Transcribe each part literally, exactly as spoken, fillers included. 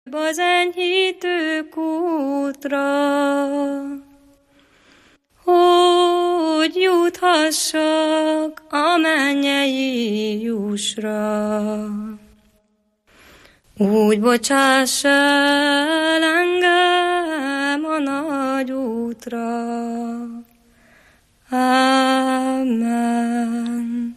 Az enyhítő kútra, hogy juthassak a mennyei jussra. Úgy bocsáss el engem a nagy útra. Amen.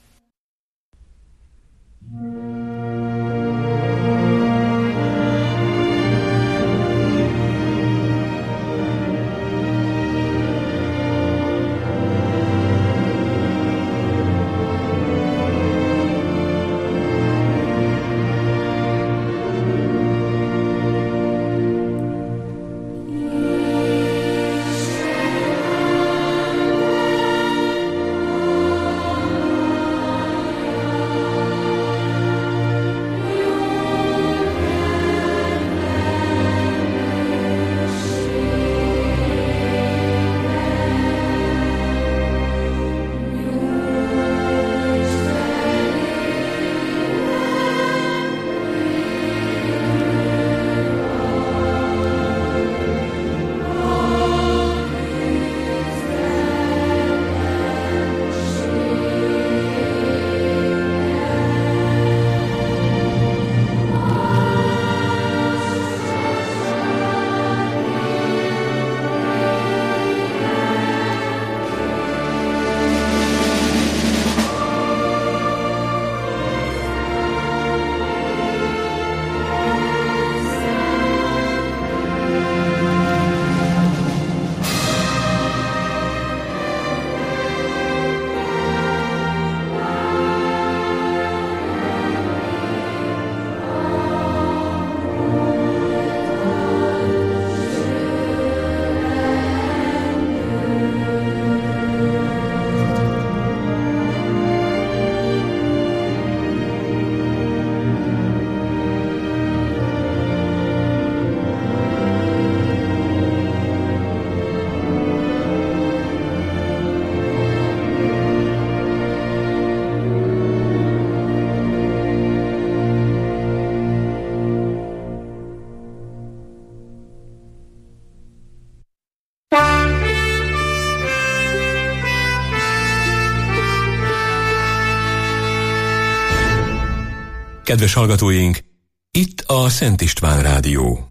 Kedves hallgatóink, itt a Szent István Rádió.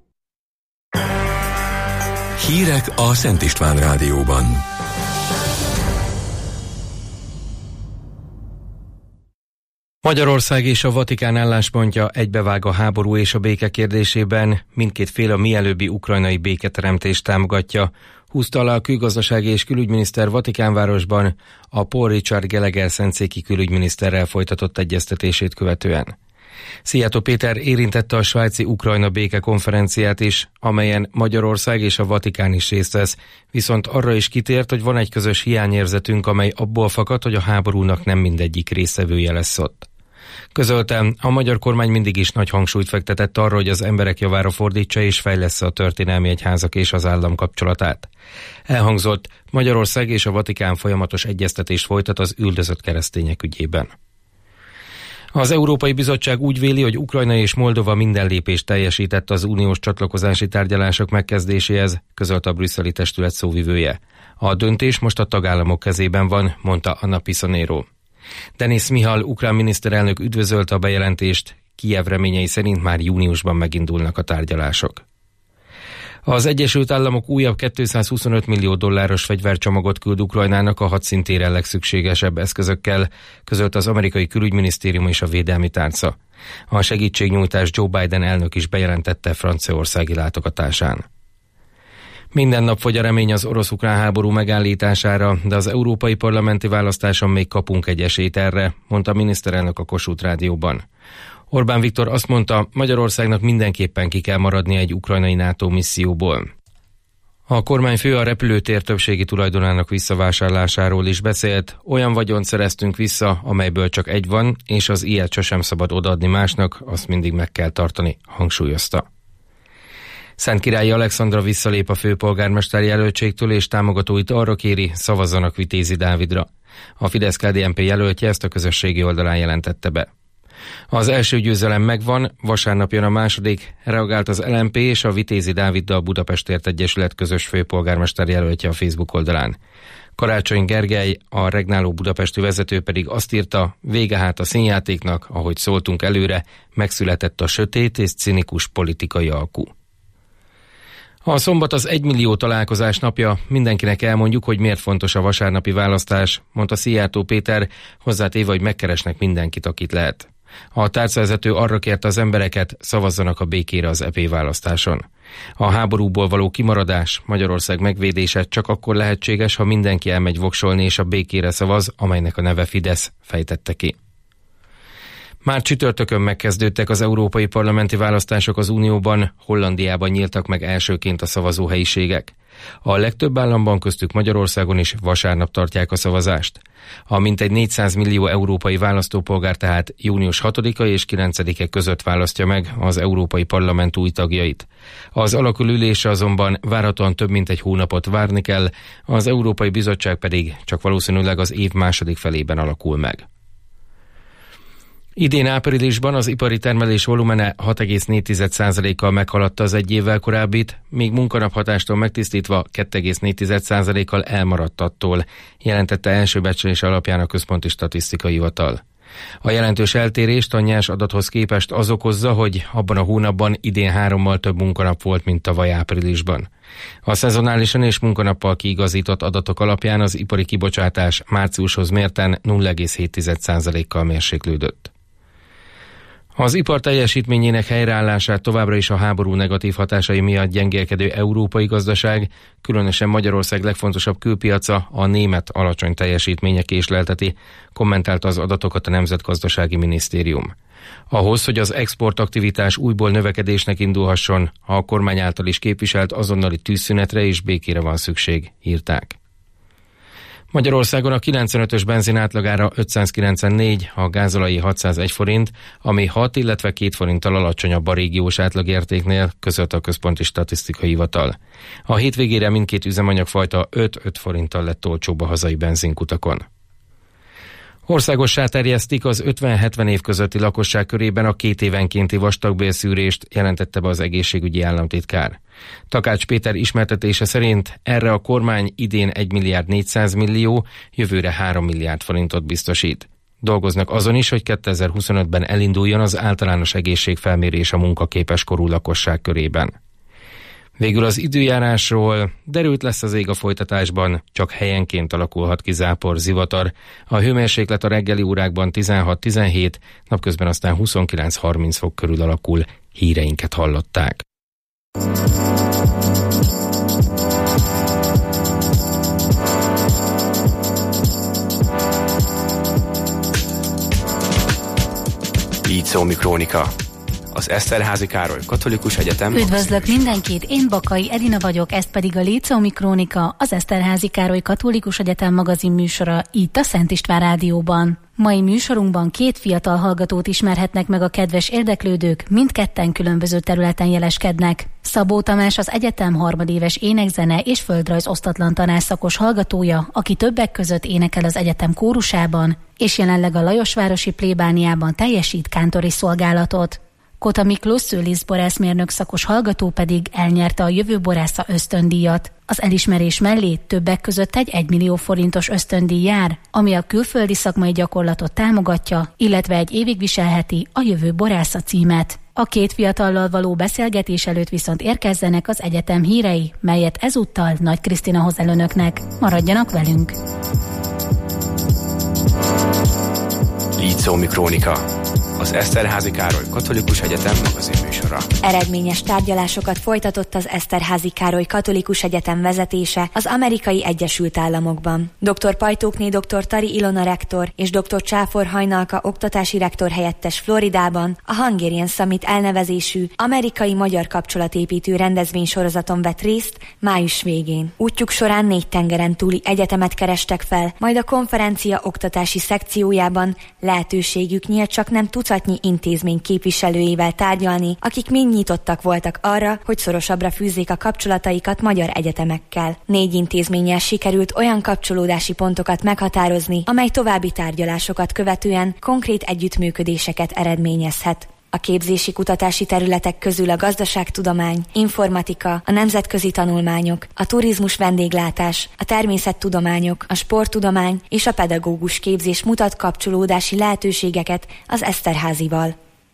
Hírek a Szent István Rádióban. Magyarország és a Vatikán álláspontja egybevág a háború és a béke kérdésében, mindkét fél a mielőbbi ukrajnai béketeremtést támogatja, húzta alá a külgazdasági és külügyminiszter Vatikánvárosban a Paul Richard Gallagher szentszéki külügyminiszterrel folytatott egyeztetését követően. Szijjártó Péter érintette a svájci Ukrajna béke konferenciát is, amelyen Magyarország és a Vatikán is részt vesz, viszont arra is kitért, hogy van egy közös hiányérzetünk, amely abból fakad, hogy a háborúnak nem mindegyik résztvevője lesz ott. Közölte, a magyar kormány mindig is nagy hangsúlyt fektetett arra, hogy az emberek javára fordítsa és fejlessze a történelmi egyházak és az állam kapcsolatát. Elhangzott, Magyarország és a Vatikán folyamatos egyeztetést folytat az üldözött keresztények ügyében. Az Európai Bizottság úgy véli, hogy Ukrajna és Moldova minden lépést teljesített az uniós csatlakozási tárgyalások megkezdéséhez, közölte a brüsszeli testület szóvivője. A döntés most a tagállamok kezében van, mondta Anna Pisonero. Denis Mihal ukrán miniszterelnök üdvözölte a bejelentést, Kijev reményei szerint már júniusban megindulnak a tárgyalások. Az Egyesült Államok újabb kétszázhuszonöt millió dolláros fegyvercsomagot küld Ukrajnának a hadszintéren legszükségesebb eszközökkel, közölt az amerikai külügyminisztérium és a védelmi tárca. A segítségnyújtás Joe Biden elnök is bejelentette franciaországi látogatásán. Minden nap fogy a remény az orosz-ukrán háború megállítására, de az európai parlamenti választáson még kapunk egy esélyt erre, mondta a miniszterelnök a Kossuth Rádióban. Orbán Viktor azt mondta, Magyarországnak mindenképpen ki kell maradnia egy ukrajnai NATO misszióból. A kormányfő a repülőtér többségi tulajdonának visszavásárlásáról is beszélt, olyan vagyont szereztünk vissza, amelyből csak egy van, és az ilyet sosem szabad odaadni másnak, azt mindig meg kell tartani, hangsúlyozta. Szentkirályi Alexandra visszalép a főpolgármester jelöltségtől, és támogatóit arra kéri, szavazzanak Vitézi Dávidra. A Fidesz-ká dé en pé jelöltje ezt a közösségi oldalán jelentette be. Az első győzelem megvan, vasárnap jön a második, reagált az el em pé és a Vitézi Dáviddal Budapestért Egyesület közös főpolgármester jelöltje a Facebook oldalán. Karácsony Gergely, a regnáló budapesti vezető pedig azt írta, vége hát a színjátéknak, ahogy szóltunk előre, megszületett a sötét és cinikus politikai alkú. A szombat az egymillió találkozás napja, mindenkinek elmondjuk, hogy miért fontos a vasárnapi választás, mondta Szijjártó Péter, hozzátéve, hogy megkeresnek mindenkit, akit lehet. A tárcavezető arra kérte az embereket, szavazzanak a békére az é pé választáson. A háborúból való kimaradás, Magyarország megvédése csak akkor lehetséges, ha mindenki elmegy voksolni és a békére szavaz, amelynek a neve Fidesz, fejtette ki. Már csütörtökön megkezdődtek az európai parlamenti választások az Unióban, Hollandiában nyíltak meg elsőként a szavazóhelyiségek. A legtöbb államban, köztük Magyarországon is vasárnap tartják a szavazást. A mintegy négyszáz millió európai választópolgár tehát június hatodika és kilencedike között választja meg az Európai Parlament új tagjait. Az alakulülésre azonban várhatóan több mint egy hónapot várni kell, az Európai Bizottság pedig csak valószínűleg az év második felében alakul meg. Idén áprilisban az ipari termelés volumene hat egész négy százalékkal meghaladta az egy évvel korábbit, míg munkanaphatástól megtisztítva két egész négy százalékkal elmaradt attól, jelentette első becslés alapján a Központi Statisztikai Hivatal. A jelentős eltérést a nyers adathoz képest az okozza, hogy abban a hónapban idén hárommal több munkanap volt, mint tavaly áprilisban. A szezonálisan és munkanappal kiigazított adatok alapján az ipari kibocsátás márciushoz mérten nulla egész hét százalékkal mérséklődött. Az ipar teljesítményének helyreállását továbbra is a háború negatív hatásai miatt gyengélkedő európai gazdaság, különösen Magyarország legfontosabb külpiaca, a német alacsony teljesítménye késlelteti, kommentálta az adatokat a Nemzetgazdasági Minisztérium. Ahhoz, hogy az exportaktivitás újból növekedésnek indulhasson, a kormány által is képviselt azonnali tűzszünetre és békére van szükség, írták. Magyarországon a kilencvenötös benzin átlagára ötszázkilencvennégy, a gázolai hatszázegy forint, ami hat, illetve két forinttal alacsonyabb a régiós átlagértéknél, között a Központi Statisztikai Hivatal. A hétvégére mindkét üzemanyagfajta öt-öt forinttal lett olcsóbb a hazai benzinkutakon. Országossá terjesztik az ötven-hetven év közötti lakosság körében a két évenkénti vastagbélszűrést, jelentette be az egészségügyi államtitkár. Takács Péter ismertetése szerint erre a kormány idén egy milliárd négyszáz millió, jövőre három milliárd forintot biztosít. Dolgoznak azon is, hogy kétezer-huszonötben elinduljon az általános egészségfelmérés a munkaképes korú lakosság körében. Végül az időjárásról: derült lesz az ég a folytatásban, csak helyenként alakulhat ki zápor, zivatar. A hőmérséklet a reggeli órákban tizenhat-tizenhét, napközben aztán huszonkilenc-harminc fok körül alakul. Híreinket hallották. Líceumi Krónika. Az Eszterházy Károly Katolikus Egyetem. Üdvözlök mindenkit, én Bakai Edina vagyok, ez pedig a Líceumi Krónika, az Eszterházy Károly Katolikus Egyetem magazin műsora itt a Szent István Rádióban. Mai műsorunkban két fiatal hallgatót ismerhetnek meg a kedves érdeklődők, mindketten különböző területen jeleskednek. Szabó Tamás az egyetem harmadéves énekzene és földrajz osztatlan tanárszakos hallgatója, aki többek között énekel az egyetem kórusában, és jelenleg a Lajosvárosi plébániában teljesít kántori szolgálatot. Kota Miklós szőlészborászmérnök szakos hallgató pedig elnyerte a Jövő borásza ösztöndíjat. Az elismerés mellé többek között egy egymillió forintos ösztöndíj jár, ami a külföldi szakmai gyakorlatot támogatja, illetve egy évig viselheti a Jövő borásza címet. A két fiatallal való beszélgetés előtt viszont érkezzenek az egyetem hírei, melyet ezúttal Nagy Krisztina hoz el önöknek. Maradjanak velünk! Líceumi Krónika. Az Eszterházy Károly Katolikus Egyetem magazinműsora. Eredményes tárgyalásokat folytatott az Eszterházy Károly Katolikus Egyetem vezetése az Amerikai Egyesült Államokban. doktor Pajtókné doktor Tari Ilona rektor és doktor Csáfor Hajnalka oktatási rektor helyettes Floridában a Hungarian Summit elnevezésű amerikai-magyar kapcsolatépítő rendezvénysorozaton vett részt május végén. Útjuk során négy tengeren túli egyetemet kerestek fel, majd a konferencia oktatási szekciójában lehetőségük nyílt csak nem tucat tucatnyi intézmény képviselőivel tárgyalni, akik mind nyitottak voltak arra, hogy szorosabbra fűzzék a kapcsolataikat magyar egyetemekkel. Négy intézménnyel sikerült olyan kapcsolódási pontokat meghatározni, amely további tárgyalásokat követően konkrét együttműködéseket eredményezhet. A képzési kutatási területek közül a gazdaságtudomány, informatika, a nemzetközi tanulmányok, a turizmus vendéglátás, a természettudományok, a sporttudomány és a pedagógus képzés mutat kapcsolódási lehetőségeket az Eszterházival.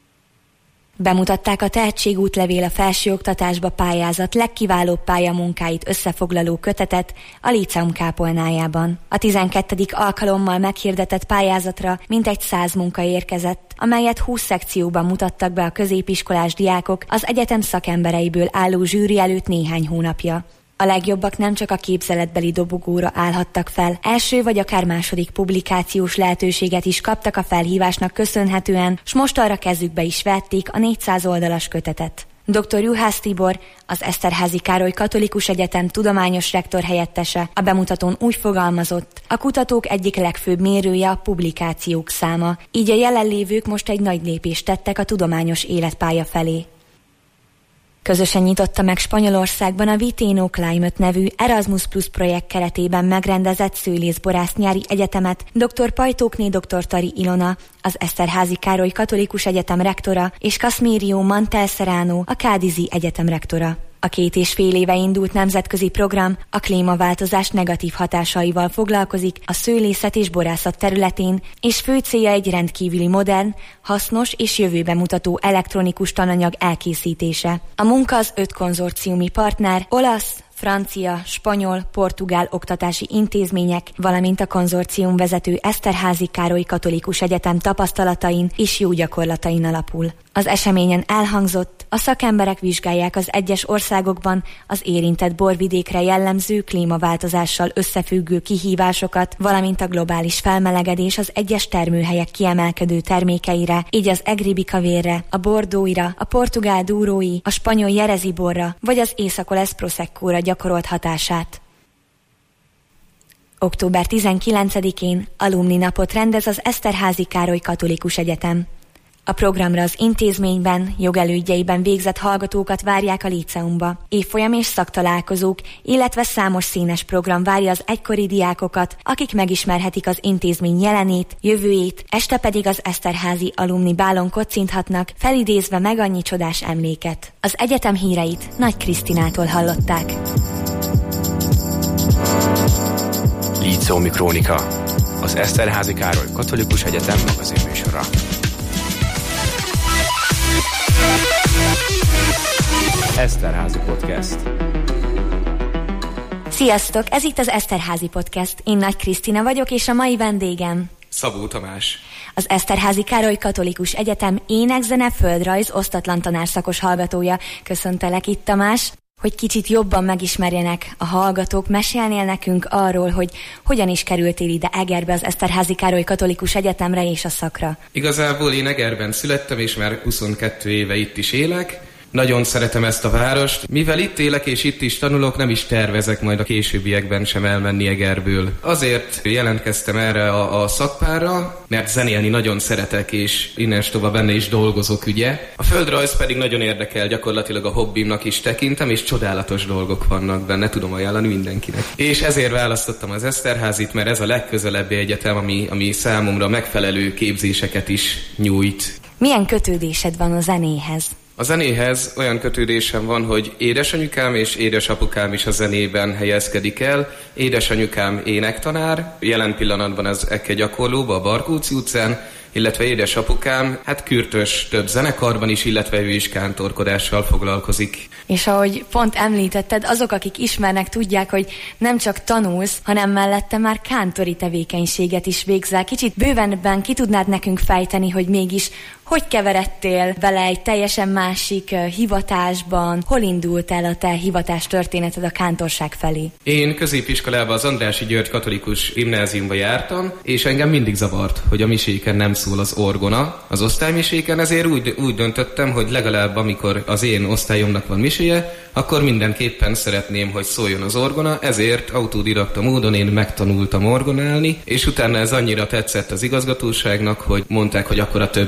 Bemutatták a Tehetségútlevél a felsőoktatásba pályázat legkiválóbb pályamunkáit összefoglaló kötetet a Líceum kápolnájában. A tizenkettedik alkalommal meghirdetett pályázatra mintegy száz munka érkezett, amelyet húsz szekcióban mutattak be a középiskolás diákok az egyetem szakembereiből álló zsűri előtt néhány hónapja. A legjobbak nem csak a képzeletbeli dobogóra állhattak fel, első vagy akár második publikációs lehetőséget is kaptak a felhívásnak köszönhetően, s most arra kezükbe is vették a négyszáz oldalas kötetet. doktor Juhász Tibor, az Eszterházi Károly Katolikus Egyetem tudományos rektor helyettese a bemutatón úgy fogalmazott, a kutatók egyik legfőbb mérője a publikációk száma, így a jelenlévők most egy nagy lépést tettek a tudományos életpálya felé. Közösen nyitotta meg Spanyolországban a Viteno Climate nevű Erasmus Plus projekt keretében megrendezett szőlészborász nyári egyetemet doktor Pajtókné doktor Tari Ilona, az Eszterházi Károly Katolikus Egyetem rektora, és Casmirio Mantel Serrano, a Cádizi Egyetem rektora. A két és fél éve indult nemzetközi program a klímaváltozás negatív hatásaival foglalkozik a szőlészet és borászat területén, és fő célja egy rendkívüli modern, hasznos és jövőbe mutató elektronikus tananyag elkészítése. A munka az öt konzorciumi partner, olasz, francia, spanyol, portugál oktatási intézmények, valamint a konzorcium vezető Eszterházi Károly Katolikus Egyetem tapasztalatain és jó gyakorlatain alapul. Az eseményen elhangzott, a szakemberek vizsgálják az egyes országokban az érintett borvidékre jellemző klímaváltozással összefüggő kihívásokat, valamint a globális felmelegedés az egyes termőhelyek kiemelkedő termékeire, így az egribi kavérre, a bordóira, a portugál dúrói, a spanyol jerezi borra, vagy az észak-olasz proseccóra gyakorolt hatását. október tizenkilencedikén alumni napot rendez az Eszterházi Károly Katolikus Egyetem. A programra az intézményben, jogelődjeiben végzett hallgatókat várják a líceumba. Évfolyam és szaktalálkozók, illetve számos színes program várja az egykori diákokat, akik megismerhetik az intézmény jelenét, jövőjét, este pedig az Eszterházi alumni bálon kocinthatnak, felidézve meg annyi csodás emléket. Az egyetem híreit Nagy Krisztinától hallották. Líceumi Krónika, az Eszterházi Károly Katolikus Egyetem magazinműsora. Eszterházi Podcast. Sziasztok, ez itt az Eszterházi Podcast. Én Nagy Krisztina vagyok, és a mai vendégem Szabó Tamás. Az Eszterházi Károly Katolikus Egyetem ének-zene földrajz osztatlan tanárszakos hallgatója. Köszöntelek itt, Tamás. Hogy kicsit jobban megismerjenek a hallgatók, mesélnél nekünk arról, hogy hogyan is kerültél ide Egerbe, az Eszterházi Károly Katolikus Egyetemre és a szakra. Igazából én Egerben születtem, és már huszonkettő éve itt is élek. Nagyon szeretem ezt a várost. Mivel itt élek és itt is tanulok, nem is tervezek majd a későbbiekben sem elmenni Egerből. Azért jelentkeztem erre a, a szakpárra, mert zenélni nagyon szeretek, és innens tovább benne is dolgozok, ugye. A földrajz pedig nagyon érdekel, gyakorlatilag a hobbimnak is tekintem, és csodálatos dolgok vannak benne, tudom ajánlani mindenkinek. És ezért választottam az Eszterházit, mert ez a legközelebbi egyetem, ami, ami számomra megfelelő képzéseket is nyújt. Milyen kötődésed van a zenéhez? A zenéhez olyan kötődésem van, hogy édesanyukám és édesapukám is a zenében helyezkedik el. Édesanyukám énektanár, jelen pillanatban az Ekke gyakorlóba, a Barkóczi utcán, illetve édesapukám, hát kürtös több zenekarban is, illetve ő is kántorkodással foglalkozik. És ahogy pont említetted, azok, akik ismernek, tudják, hogy nem csak tanulsz, hanem mellette már kántori tevékenységet is végzel. Kicsit bővenebben ki tudnád nekünk fejteni, hogy mégis hogy keveredtél vele egy teljesen másik uh, hivatásban? Hol indult el a te hivatás történeted a kántorság felé? Én középiskolában az Andrássy György katolikus gimnáziumba jártam, és engem mindig zavart, hogy a miséken nem szól az orgona. Az osztálymiséken ezért úgy, úgy döntöttem, hogy legalább amikor az én osztályomnak van miséje, akkor mindenképpen szeretném, hogy szóljon az orgona, ezért autodidakta módon én megtanultam orgonálni, és utána ez annyira tetszett az igazgatóságnak, hogy mondták, hogy akkor a többi osztály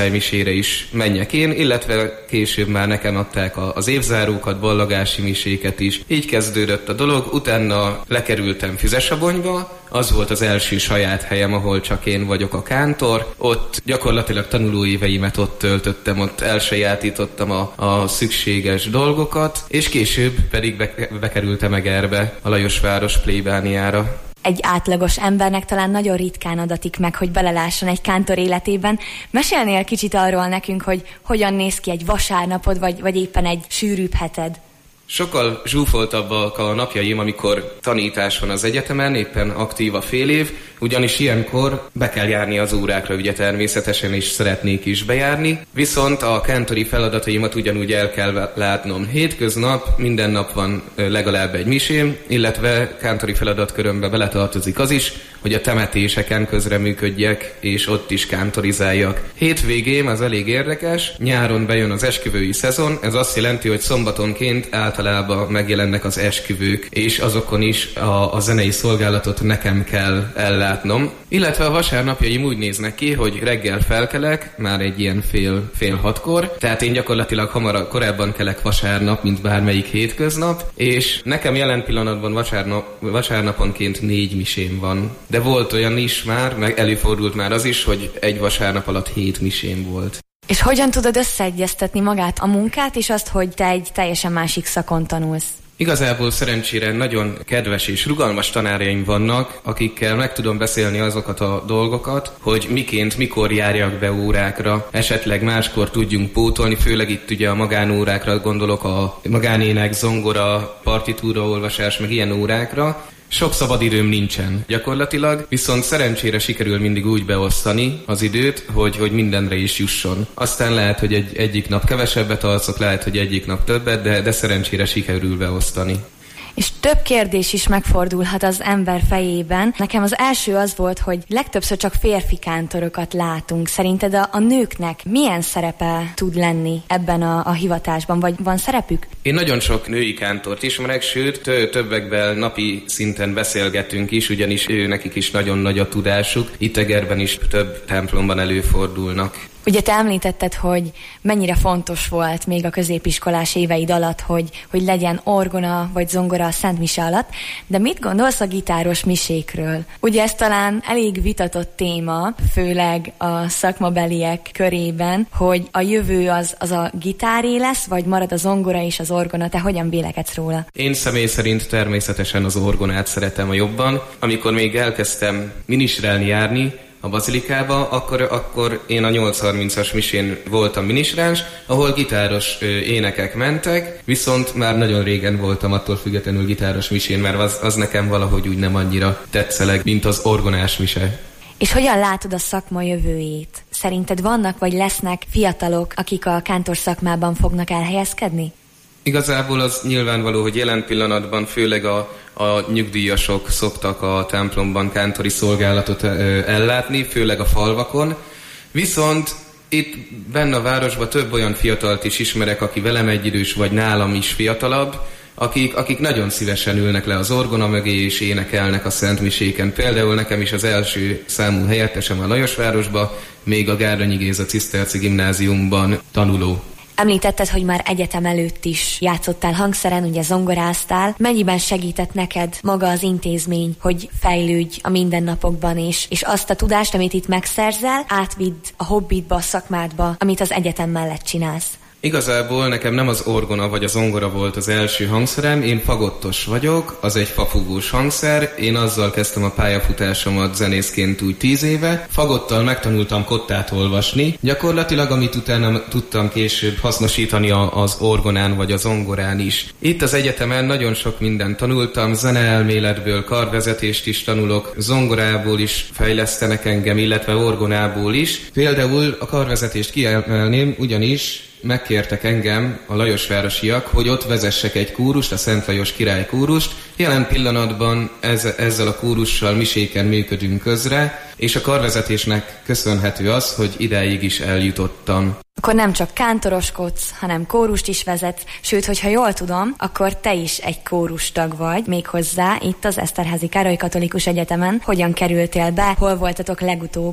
osztálymisére is menjek én, illetve később már nekem adták az évzárókat, ballagási miséket is. Így kezdődött a dolog, utána lekerültem Füzesabonyba, az volt az első saját helyem, ahol csak én vagyok a kántor. Ott gyakorlatilag tanulóéveimet ott töltöttem, ott elsajátítottam a, a szükséges dolgokat, és később pedig be, bekerültem Egerbe, a Lajosváros plébániára. Egy átlagos embernek talán nagyon ritkán adatik meg, hogy belelásson egy kántor életében. Mesélnél kicsit arról nekünk, hogy hogyan néz ki egy vasárnapod, vagy, vagy éppen egy sűrűbb heted? Sokkal zsúfoltabbak a napjaim, amikor tanítás van az egyetemen, éppen aktív a fél év, ugyanis ilyenkor be kell járni az órákra, ugye természetesen is szeretnék is bejárni, viszont a kántori feladataimat ugyanúgy el kell látnom. Hétköznap minden nap van legalább egy misém, illetve kántori feladatkörömbe beletartozik az is, hogy a temetéseken közreműködjek, és ott is kántorizáljak. Hétvégén az elég érdekes, nyáron bejön az esküvői szezon, ez azt jelenti, hogy szombatonként általában megjelennek az esküvők, és azokon is a, a zenei szolgálatot nekem kell ellátnom. Illetve a vasárnapjaim úgy néznek ki, hogy reggel felkelek, már egy ilyen fél, fél hatkor, tehát én gyakorlatilag hamarabb, korábban kelek vasárnap, mint bármelyik hétköznap, és nekem jelen pillanatban vasárnap, vasárnaponként négy misém van. De volt olyan is már, meg előfordult már az is, hogy egy vasárnap alatt hét misém volt. És hogyan tudod összeegyeztetni magát a munkát, és azt, hogy te egy teljesen másik szakon tanulsz? Igazából szerencsére nagyon kedves és rugalmas tanáraim vannak, akikkel meg tudom beszélni azokat a dolgokat, hogy miként, mikor járjak be órákra, esetleg máskor tudjunk pótolni, főleg itt ugye a magánórákra gondolok, a magánének, zongora, partitúraolvasás, meg ilyen órákra. Sok szabadidőm nincsen gyakorlatilag, viszont szerencsére sikerül mindig úgy beosztani az időt, hogy, hogy mindenre is jusson. Aztán lehet, hogy egy, egyik nap kevesebbet alszok, lehet, hogy egyik nap többet, de, de szerencsére sikerül beosztani. És több kérdés is megfordulhat az ember fejében. Nekem az első az volt, hogy legtöbbször csak férfi kántorokat látunk. Szerinted a, a nőknek milyen szerepe tud lenni ebben a, a hivatásban, vagy van szerepük? Én nagyon sok női kántort ismerek, sőt, többekben napi szinten beszélgetünk is, ugyanis ő nekik is nagyon nagy a tudásuk. Itt Egerben is több templomban előfordulnak. Ugye te említetted, hogy mennyire fontos volt még a középiskolás éveid alatt, hogy, hogy legyen orgona vagy zongora a Szent Mise alatt, de mit gondolsz a gitáros misékről? Ugye ez talán elég vitatott téma, főleg a szakmabeliek körében, hogy a jövő az, az a gitáré lesz, vagy marad a zongora és az orgona. Te hogyan vélekedsz róla? Én személy szerint természetesen az orgonát szeretem a jobban. Amikor még elkezdtem minisrelni járni, a bazilikába, akkor, akkor én a nyolc harmincas misén voltam minisráns, ahol gitáros ö, énekek mentek, viszont már nagyon régen voltam attól függetlenül gitáros misén, mert az, az nekem valahogy úgy nem annyira tetszeleg, mint az orgonás mise. És hogyan látod a szakma jövőjét? Szerinted vannak vagy lesznek fiatalok, akik a kántor szakmában fognak elhelyezkedni? Igazából az nyilvánvaló, hogy jelen pillanatban főleg a, a nyugdíjasok szoktak a templomban kántori szolgálatot ellátni, főleg a falvakon. Viszont itt benne a városban több olyan fiatalt is ismerek, aki velem egyidős, vagy nálam is fiatalabb, akik, akik nagyon szívesen ülnek le az orgona mögé és énekelnek a szentmiséken. Például nekem is az első számú helyettesem a Lajosvárosban, még a Gárdonyi Géza Ciszterci Gimnáziumban tanuló. Említetted, hogy már egyetem előtt is játszottál hangszeren, ugye zongoráztál. Mennyiben segített neked maga az intézmény, hogy fejlődj a mindennapokban, és, és azt a tudást, amit itt megszerzel, átvidd a hobbidba, a szakmádba, amit az egyetem mellett csinálsz? Igazából nekem nem az orgona vagy a zongora volt az első hangszerem, én fagottos vagyok, az egy fafúvós hangszer, én azzal kezdtem a pályafutásomat zenészként úgy tíz éve. Fagottal megtanultam kottát olvasni, gyakorlatilag amit utána tudtam később hasznosítani az orgonán vagy a zongorán is. Itt az egyetemen nagyon sok mindent tanultam, zeneelméletből karvezetést is tanulok, zongorából is fejlesztenek engem, illetve orgonából is. Például a karvezetést kiemelném, ugyanis megkértek engem a lajosvárosiak, hogy ott vezessek egy kórust, a Szent Lajos Király kórust. Jelen pillanatban ez, ezzel a kórussal miséken működünk közre, és a karvezetésnek köszönhető az, hogy idáig is eljutottam. Akkor nem csak kántoroskodsz, hanem kórust is vezetsz, sőt, hogyha jól tudom, akkor te is egy kórustag vagy, méghozzá itt az Eszterházy Károly Katolikus Egyetemen. Hogyan kerültél be? Hol voltatok legutóbb?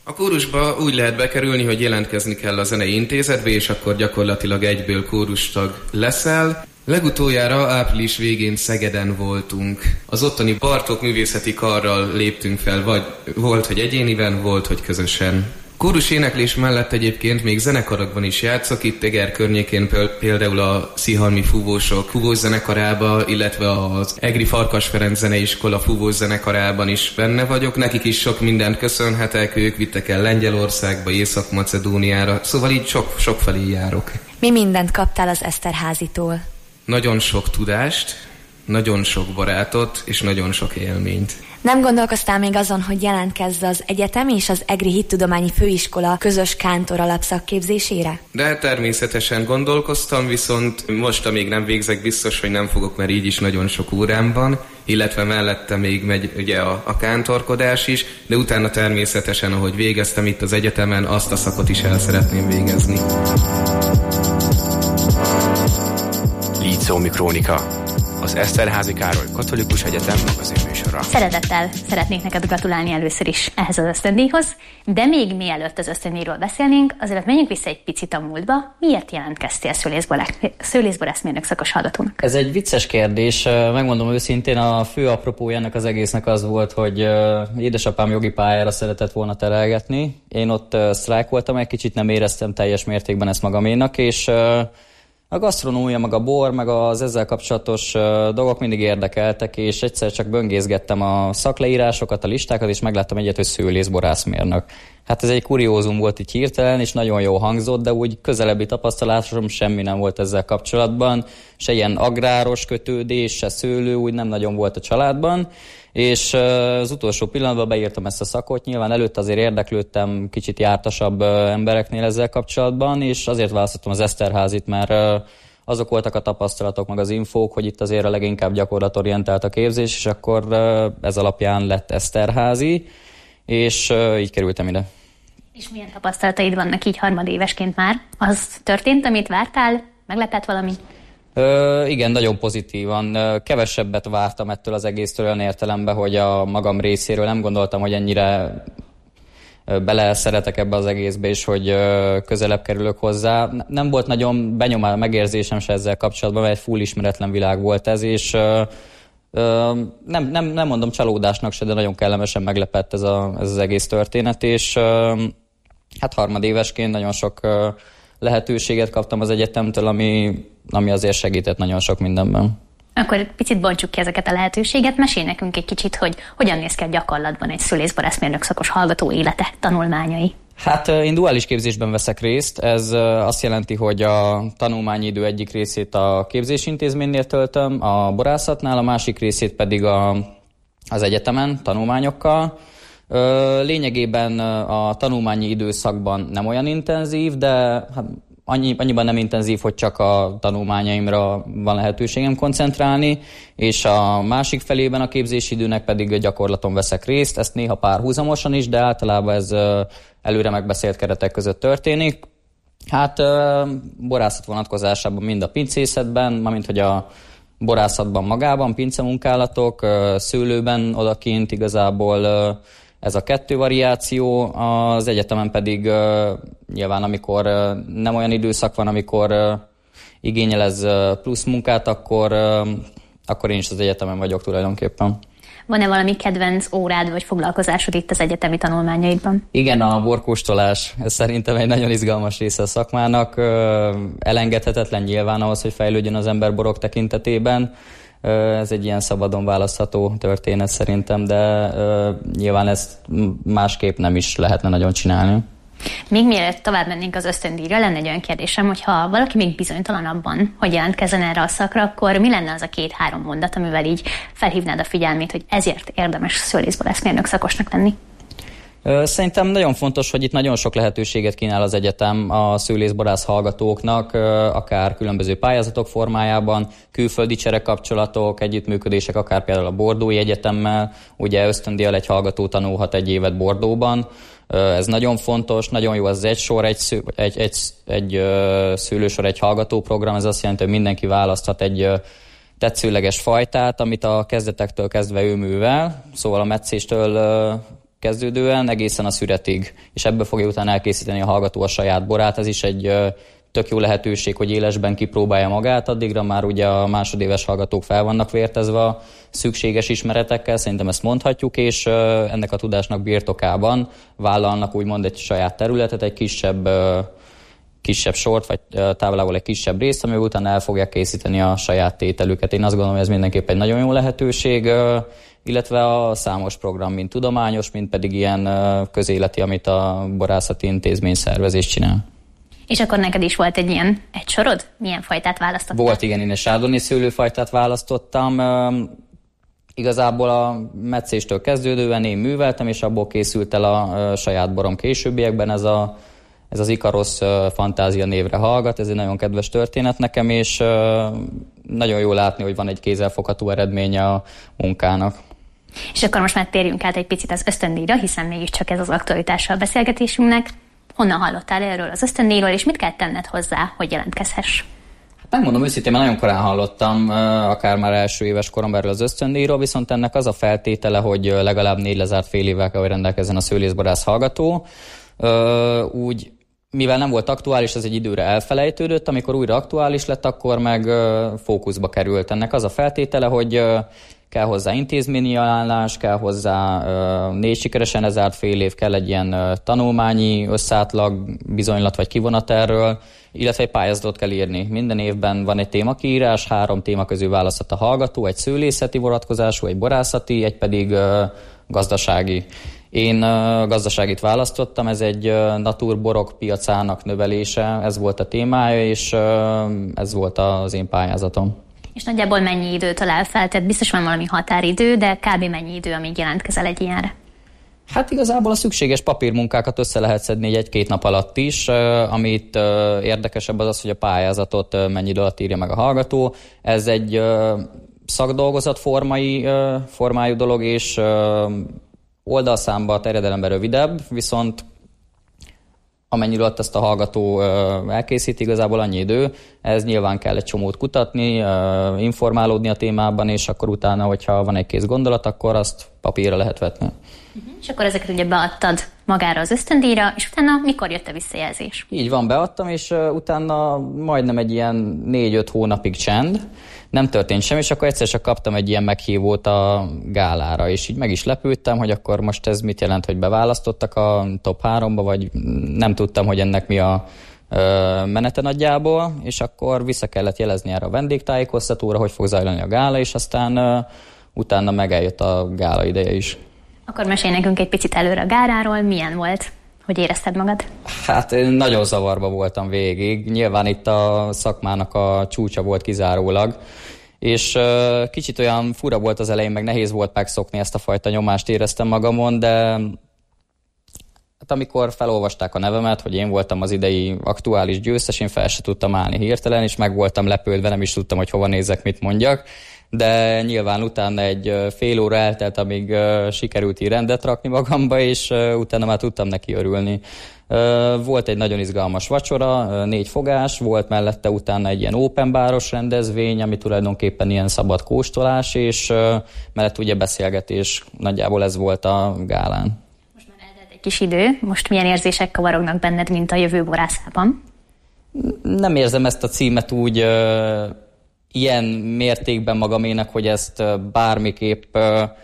A kórusba úgy lehet bekerülni, hogy jelentkezni kell a zenei intézetbe, és akkor gyakorlatilag egyből kórustag leszel. Legutoljára április végén Szegeden voltunk. Az ottani Bartók Művészeti Karral léptünk fel, vagy volt, hogy egyéniben, volt, hogy közösen. Kórus éneklés mellett egyébként még zenekarokban is játszok, itt Eger környékén például a Szihalmi Fúvósok fúvós zenekarába, illetve az Egri Farkas Ferenc Zeneiskola fúvós zenekarában is benne vagyok. Nekik is sok mindent köszönhetek, ők vittek el Lengyelországba, Észak-Macedóniára, szóval így sok, sok felé járok. Mi mindent kaptál az Eszterházitól? Nagyon sok tudást, nagyon sok barátot és nagyon sok élményt. Nem gondolkoztál még azon, hogy jelentkezz az egyetem és az Egri Hittudományi Főiskola közös kántor alapszakképzésére? De természetesen gondolkoztam, viszont most, amíg nem végzek, biztos, hogy nem fogok, mert így is nagyon sok órám van, illetve mellette még megy ugye a, a kántorkodás is, de utána természetesen, ahogy végeztem itt az egyetemen, azt a szakot is el szeretném végezni. Líceumi Krónika, az Eszterházi Károly Katolikus Egyetem magazinműsora. Szeretettel szeretnék neked gratulálni először is ehhez az ösztöndíjhoz, de még mielőtt az ösztöndíjról beszélnénk, azért menjünk vissza egy picit a múltba. Miért jelentkeztél szőlészborászmérnök szakos hallgatónak? Ez egy vicces kérdés, megmondom őszintén, a fő apropója ennek az egésznek az volt, hogy édesapám jogi pályára szeretett volna terelgetni. Én ott sztrájkoltam, egy kicsit nem éreztem teljes mértékben ezt magaménak, és a gasztronómia, meg a bor, meg az ezzel kapcsolatos dolgok mindig érdekeltek, és egyszer csak böngészgettem a szakleírásokat, a listákat, és megláttam egyet, hogy szőlészborászmérnök. Hát ez egy kuriózum volt így hirtelen, és nagyon jó hangzott, de úgy közelebbi tapasztalásom semmi nem volt ezzel kapcsolatban, se ilyen agráros kötődés, se szőlő, úgy nem nagyon volt a családban, és az utolsó pillanatban beírtam ezt a szakot, nyilván előtt azért érdeklődtem kicsit jártasabb embereknél ezzel kapcsolatban, és azért választottam az Eszterházit, mert azok voltak a tapasztalatok, meg az infók, hogy itt azért a leginkább gyakorlatorientált a képzés, és akkor ez alapján lett Eszterházi, és így kerültem ide. És milyen tapasztalataid vannak így harmadévesként már? Az történt, amit vártál? Meglepett valami? Ö, igen, nagyon pozitívan. Kevesebbet vártam ettől az egésztől olyan értelemben, hogy a magam részéről nem gondoltam, hogy ennyire bele szeretek ebbe az egészbe, és hogy közelebb kerülök hozzá. Nem volt nagyon benyomás, megérzésem se ezzel kapcsolatban, mert egy full ismeretlen világ volt ez, és nem, nem, nem mondom csalódásnak se, de nagyon kellemesen meglepett ez, a, ez az egész történet, és hát harmadévesként nagyon sok lehetőséget kaptam az egyetemtől, ami, ami azért segített nagyon sok mindenben. Akkor picit bontsuk ki ezeket a lehetőséget, mesélj nekünk egy kicsit, hogy hogyan néz ki a gyakorlatban egy szőlészborászmérnök szakos hallgató élete, tanulmányai. Hát én duális képzésben veszek részt, ez azt jelenti, hogy a tanulmányi idő egyik részét a képzésintézménynél töltöm, a borászatnál, a másik részét pedig a, az egyetemen tanulmányokkal. Lényegében a tanulmányi időszakban nem olyan intenzív, de hát annyi, annyiban nem intenzív, hogy csak a tanulmányaimra van lehetőségem koncentrálni, és a másik felében a képzési időnek pedig a gyakorlaton veszek részt, ezt néha párhuzamosan is, de általában ez előre megbeszélt keretek között történik. Hát borászat vonatkozásában mind a pincészetben, mármint hogy a borászatban magában, pincemunkálatok, szőlőben odakint igazából ez a kettő variáció, az egyetemen pedig uh, nyilván amikor uh, nem olyan időszak van, amikor uh, igényel ez uh, plusz munkát, akkor, uh, akkor én is az egyetemen vagyok tulajdonképpen. Van-e valami kedvenc órád vagy foglalkozásod itt az egyetemi tanulmányaidban? Igen, a borkóstolás. Ez szerintem egy nagyon izgalmas része a szakmának. Uh, elengedhetetlen nyilván ahhoz, hogy fejlődjön az ember borok tekintetében. Ez egy ilyen szabadon választható történet szerintem, de uh, nyilván ezt másképp nem is lehetne nagyon csinálni. Még mielőtt tovább mennénk az ösztöndíjra, lenne egy olyan kérdésem, hogyha valaki még bizonytalan abban, hogy jelentkezzen erre a szakra, akkor mi lenne az a két-három mondat, amivel így felhívnád a figyelmét, hogy ezért érdemes szőlészborászmérnök szakosnak lenni? Szerintem nagyon fontos, hogy itt nagyon sok lehetőséget kínál az egyetem a szőlészborász hallgatóknak, akár különböző pályázatok formájában, külföldi cserekapcsolatok, együttműködések, akár például a Bordeaux-i Egyetemmel, ugye ösztöndíjjal egy hallgató tanulhat egy évet Bordeauxban. Ez nagyon fontos, nagyon jó az egy sor, egy, sző, egy, egy, egy szőlősor, egy hallgatóprogram, ez azt jelenti, hogy mindenki választhat egy tetszőleges fajtát, amit a kezdetektől kezdve ő művel, szóval a metszéstől kezdődően egészen a szüretig, és ebből fogja utána elkészíteni a hallgató a saját borát. Ez is egy tök jó lehetőség, hogy élesben kipróbálja magát, addigra már ugye a másodéves hallgatók fel vannak vértezve a szükséges ismeretekkel, szerintem ezt mondhatjuk, és ennek a tudásnak birtokában vállalnak úgymond egy saját területet, egy kisebb, kisebb sort, vagy távolával egy kisebb részt, amivel utána el fogják készíteni a saját tételüket. Én azt gondolom, hogy ez mindenképp egy nagyon jó lehetőség, illetve a számos program, mint tudományos, mint pedig ilyen közéleti, amit a borászati intézmény szervezés csinál. És akkor neked is volt egy ilyen egy sorod? Milyen fajtát választottál? Volt, igen, én egy chardonnay szőlőfajtát választottam. Igazából a meccéstől kezdődően én műveltem, és abból készült el a saját borom későbbiekben. Ez, a, ez az Ikarosz Fantázia névre hallgat, ez egy nagyon kedves történet nekem, és nagyon jó látni, hogy van egy kézzelfogható eredménye a munkának. És akkor most már térjünk át egy picit az ösztöndíjra, hiszen mégiscsak ez az aktualitása a beszélgetésünknek. Honnan hallottál erről az ösztöndíjról, és mit kell tenned hozzá, hogy jelentkezhess? Megmondom őszintén, mert nagyon korán hallottam, akár már első éves koromban erről az ösztöndíjról, viszont ennek az a feltétele, hogy legalább négy lezárt fél évvel kell, hogy rendelkezzen a szőlészborász hallgató. Úgy, mivel nem volt aktuális, ez egy időre elfelejtődött, amikor újra aktuális lett, akkor meg fókuszba került. Ennek az a feltétele, hogy kell hozzá intézményi ajánlás, kell hozzá uh, négy sikeresen lezárt fél év, kell egy ilyen uh, tanulmányi összátlag, bizonylat vagy kivonat erről, illetve egy pályázatot kell írni. Minden évben van egy témakiírás, három téma közül választhat a hallgató, egy szőlészeti vonatkozású, egy borászati, egy pedig uh, gazdasági. Én uh, gazdaságit választottam, ez egy uh, naturborok piacának növelése, ez volt a témája, és uh, ez volt az én pályázatom. És nagyjából mennyi időt talál fel? Tehát biztos van valami határidő, de kb. Mennyi idő, amíg jelentkezel egy ilyenre? Hát igazából a szükséges papírmunkákat össze lehet szedni egy-két nap alatt is. Amit érdekesebb az az, hogy a pályázatot mennyi idő alatt írja meg a hallgató. Ez egy szakdolgozat formai, formájú dolog, és oldalszámba terjedelemben rövidebb, viszont amennyi alatt ezt a hallgató elkészít, igazából annyi idő. Ez nyilván kell egy csomót kutatni, informálódni a témában, és akkor utána, hogyha van egy kész gondolat, akkor azt papírra lehet vetni. Uh-huh. És akkor ezeket ugye beadtad magára az ösztöndíjra, és utána mikor jött a visszajelzés? Így van, beadtam, és utána majdnem egy ilyen négy-öt hónapig csend. Nem történt semmi, és akkor egyszer csak kaptam egy ilyen meghívót a gálára, és így meg is lepődtem, hogy akkor most ez mit jelent, hogy beválasztottak a top háromba, vagy nem tudtam, hogy ennek mi a ö, menete nagyjából, és akkor vissza kellett jelezni erre a vendégtájékoztatóra, hogy fog zajlani a gála, és aztán ö, utána meg eljött a gála ideje is. Akkor mesélj nekünk egy picit előre a gáláról, milyen volt? Hogy érezted magad? Hát én nagyon zavarba voltam végig. Nyilván itt a szakmának a csúcsa volt kizárólag, és uh, kicsit olyan fura volt az elején, meg nehéz volt megszokni, ezt a fajta nyomást éreztem magamon, de hát amikor felolvasták a nevemet, hogy én voltam az idei aktuális győztes, én fel se tudtam állni hirtelen, és meg voltam lepődve, nem is tudtam, hogy hova nézek, mit mondjak. De nyilván utána egy fél óra eltelt, amíg uh, sikerült így rendet rakni magamba, és uh, utána már tudtam neki örülni. Uh, volt egy nagyon izgalmas vacsora, uh, négy fogás, volt mellette utána egy ilyen open baros rendezvény, ami tulajdonképpen ilyen szabad kóstolás, és uh, mellett ugye beszélgetés, nagyjából ez volt a gálán. Most már eltelt egy kis idő, most milyen érzések kavarognak benned, mint a jövő borászában? Nem érzem ezt a címet úgy... Uh, ilyen mértékben magaménak, hogy ezt bármiképp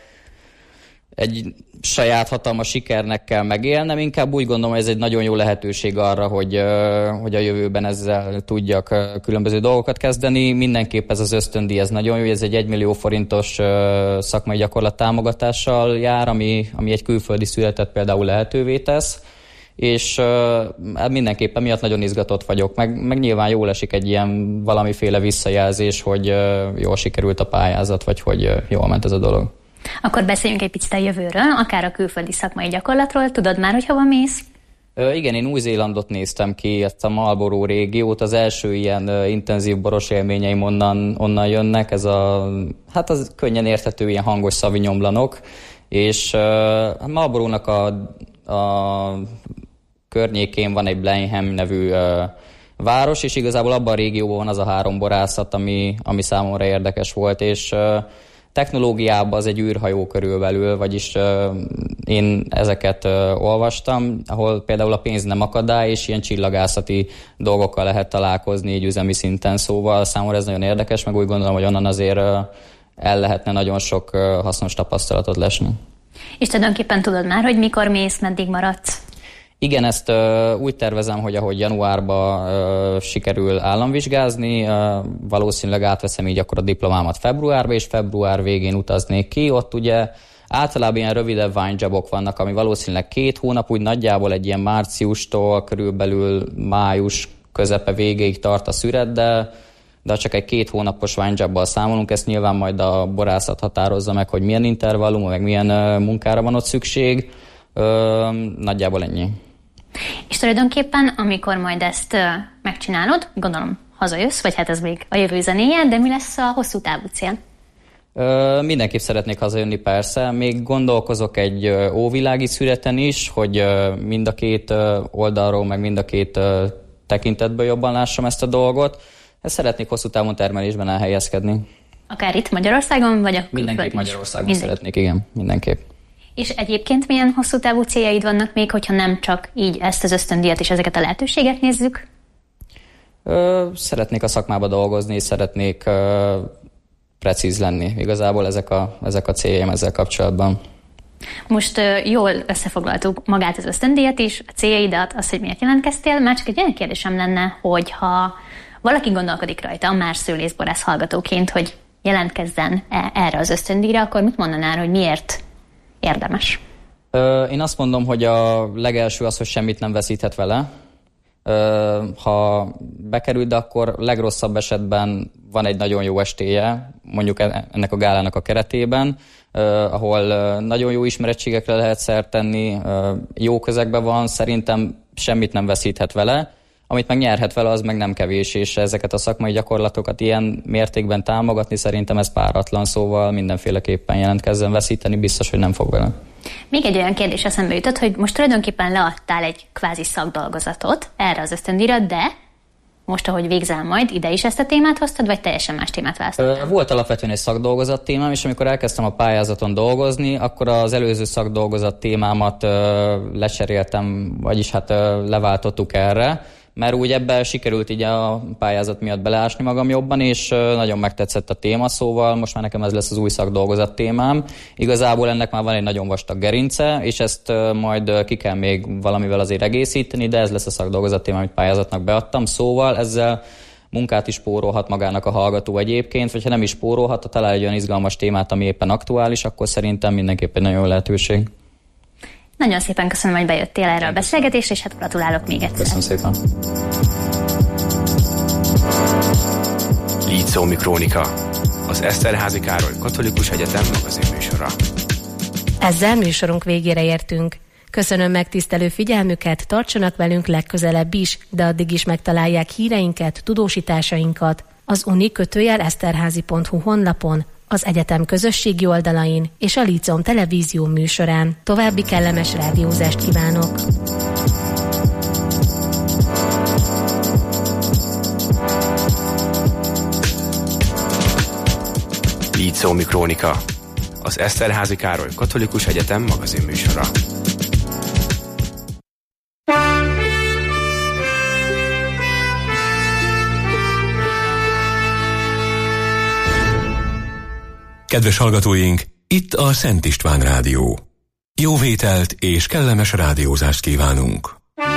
egy saját hatalmas sikernek kell megélnem. Inkább úgy gondolom, hogy ez egy nagyon jó lehetőség arra, hogy, hogy a jövőben ezzel tudjak különböző dolgokat kezdeni. Mindenképp ez az ösztöndíj, ez nagyon jó, ez egy egymillió forintos szakmai gyakorlat támogatással jár, ami, ami egy külföldi születet például lehetővé tesz. És uh, mindenképpen miatt nagyon izgatott vagyok, meg, meg nyilván jól esik egy ilyen valamiféle visszajelzés, hogy uh, jól sikerült a pályázat, vagy hogy uh, jól ment ez a dolog. Akkor beszéljünk egy picit a jövőről, akár a külföldi szakmai gyakorlatról. Tudod már, hogy hova mész? Uh, igen, én Új-Zélandot néztem ki, ezt a Marlborough régiót, az első ilyen uh, intenzív boros élményeim onnan, onnan jönnek, ez a, hát az könnyen érthető ilyen hangos szavinyomlanok, és uh, Marlboroughnak a, a környékén van egy Blenheim nevű uh, város, és igazából abban a régióban van az a három borászat, ami, ami számomra érdekes volt, és uh, technológiában az egy űrhajó körülbelül, vagyis uh, én ezeket uh, olvastam, ahol például a pénz nem akadály, és ilyen csillagászati dolgokkal lehet találkozni így üzemi szinten, szóval számomra ez nagyon érdekes, meg úgy gondolom, hogy onnan azért uh, el lehetne nagyon sok uh, hasznos tapasztalatot lesni. És tulajdonképpen tudod már, hogy mikor mész, meddig maradsz? Igen, ezt uh, úgy tervezem, hogy ahogy januárban uh, sikerül államvizsgázni, uh, valószínűleg átveszem így akkor a diplomámat februárba, és február végén utaznék ki. Ott ugye általában ilyen rövidebb wine-jobok vannak, ami valószínűleg két hónap, úgy nagyjából egy ilyen márciustól körülbelül május közepe végéig tart a szüret, de, de csak egy két hónapos wine-jobbal számolunk, ezt nyilván majd a borászat határozza meg, hogy milyen intervallum, meg milyen uh, munkára van ott szükség. Uh, nagyjából ennyi. És tulajdonképpen, amikor majd ezt uh, megcsinálod, gondolom hazajössz, vagy hát ez még a jövő zenéje, de mi lesz a hosszú távú cél? Uh, mindenképp szeretnék hazajönni, persze. Még gondolkozok egy uh, óvilági szüreten is, hogy uh, mind a két uh, oldalról, meg mind a két uh, tekintetből jobban lássam ezt a dolgot. Ezt szeretnék hosszú távon termelésben elhelyezkedni. Akár itt Magyarországon, vagy a Mindenképp Magyarországon Mindenki. szeretnék, igen, mindenképp. És egyébként milyen hosszú távú céljaid vannak még, hogyha nem csak így ezt az ösztöndíjat és ezeket a lehetőséget nézzük? Ö, szeretnék a szakmába dolgozni, szeretnék ö, precíz lenni. Igazából ezek a, ezek a céljaim ezzel kapcsolatban. Most ö, jól összefoglaltuk magát az ösztöndíjat is, a céljaidat, azt, hogy miért jelentkeztél. Már csak egy olyan kérdésem lenne, hogy ha valaki gondolkodik rajta, már szőlészborász hallgatóként, hogy jelentkezzen erre az ösztöndíjra, akkor mit mondanál, hogy miért érdemes? Én azt mondom, hogy a legelső az, hogy semmit nem veszíthet vele. Ha bekerül, de akkor legrosszabb esetben van egy nagyon jó estéje, mondjuk ennek a gálának a keretében, ahol nagyon jó ismerettségekre lehet szert tenni, jó közegben van, szerintem semmit nem veszíthet vele. Amit meg nyerhet vele, az meg nem kevés, és ezeket a szakmai gyakorlatokat ilyen mértékben támogatni szerintem ez páratlan, szóval mindenféleképpen jelentkezzen, veszíteni biztos, hogy nem fog vele. Még egy olyan kérdés eszembe jutott, hogy most tulajdonképpen leadtál egy kvázi szakdolgozatot erre az ösztöndíjra, de most, ahogy végzel majd, ide is ezt a témát hoztad, vagy teljesen más témát választottál? Volt alapvetően egy szakdolgozat témám, és amikor elkezdtem a pályázaton dolgozni, akkor az előző szakdolgozat témámat lecseréltem, vagyis hát leváltottuk erre, mert úgy ebben sikerült így a pályázat miatt beleásni magam jobban, és nagyon megtetszett a téma, szóval most már nekem ez lesz az új szakdolgozat témám. Igazából ennek már van egy nagyon vastag gerince, és ezt majd ki kell még valamivel azért egészíteni, de ez lesz a szakdolgozat téma, amit pályázatnak beadtam, szóval ezzel munkát is spórolhat magának a hallgató egyébként, vagy ha nem is spórolhat, ha talál egy olyan izgalmas témát, ami éppen aktuális, akkor szerintem mindenképp egy nagyon jó lehetőség. Nagyon szépen köszönöm, hogy bejöttél erre a beszélgetésre, és hát gratulálok még egyszer. Köszönöm szépen. Líceumi Krónika, az Eszterházy Károly Katolikus Egyetem magazinműsora. Ezzel műsorunk végére értünk. Köszönöm megtisztelő figyelmüket, tartsanak velünk legközelebb is, de addig is megtalálják híreinket, tudósításainkat az uni kötőjel eszterházy pont hu honlapon, az egyetem közösségi oldalain és a Líceum televízió műsorán. További kellemes rádiózást kívánok! Líceumi Krónika, az Eszterházy Károly Katolikus Egyetem magazinműsora. Kedves hallgatóink, itt a Szent István Rádió. Jó vételt és kellemes rádiózást kívánunk!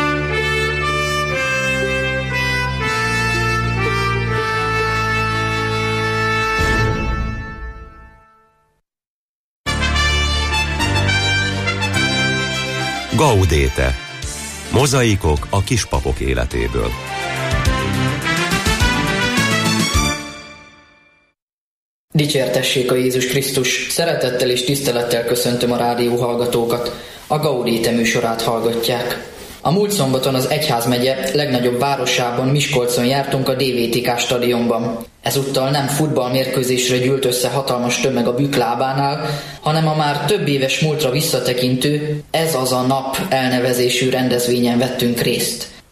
Gaudete. Mozaikok a kispapok életéből. Dicsértessék a Jézus Krisztus! Szeretettel és tisztelettel köszöntöm a rádió hallgatókat. A Gaudete műsorát hallgatják. A múlt szombaton az egyházmegye legnagyobb városában, Miskolcon jártunk a dé vé té ká stadionban. Ezúttal nem futballmérkőzésre gyűlt össze hatalmas tömeg a Bükk lábánál, hanem a már több éves múltra visszatekintő Ez az a nap elnevezésű rendezvényen vettünk részt.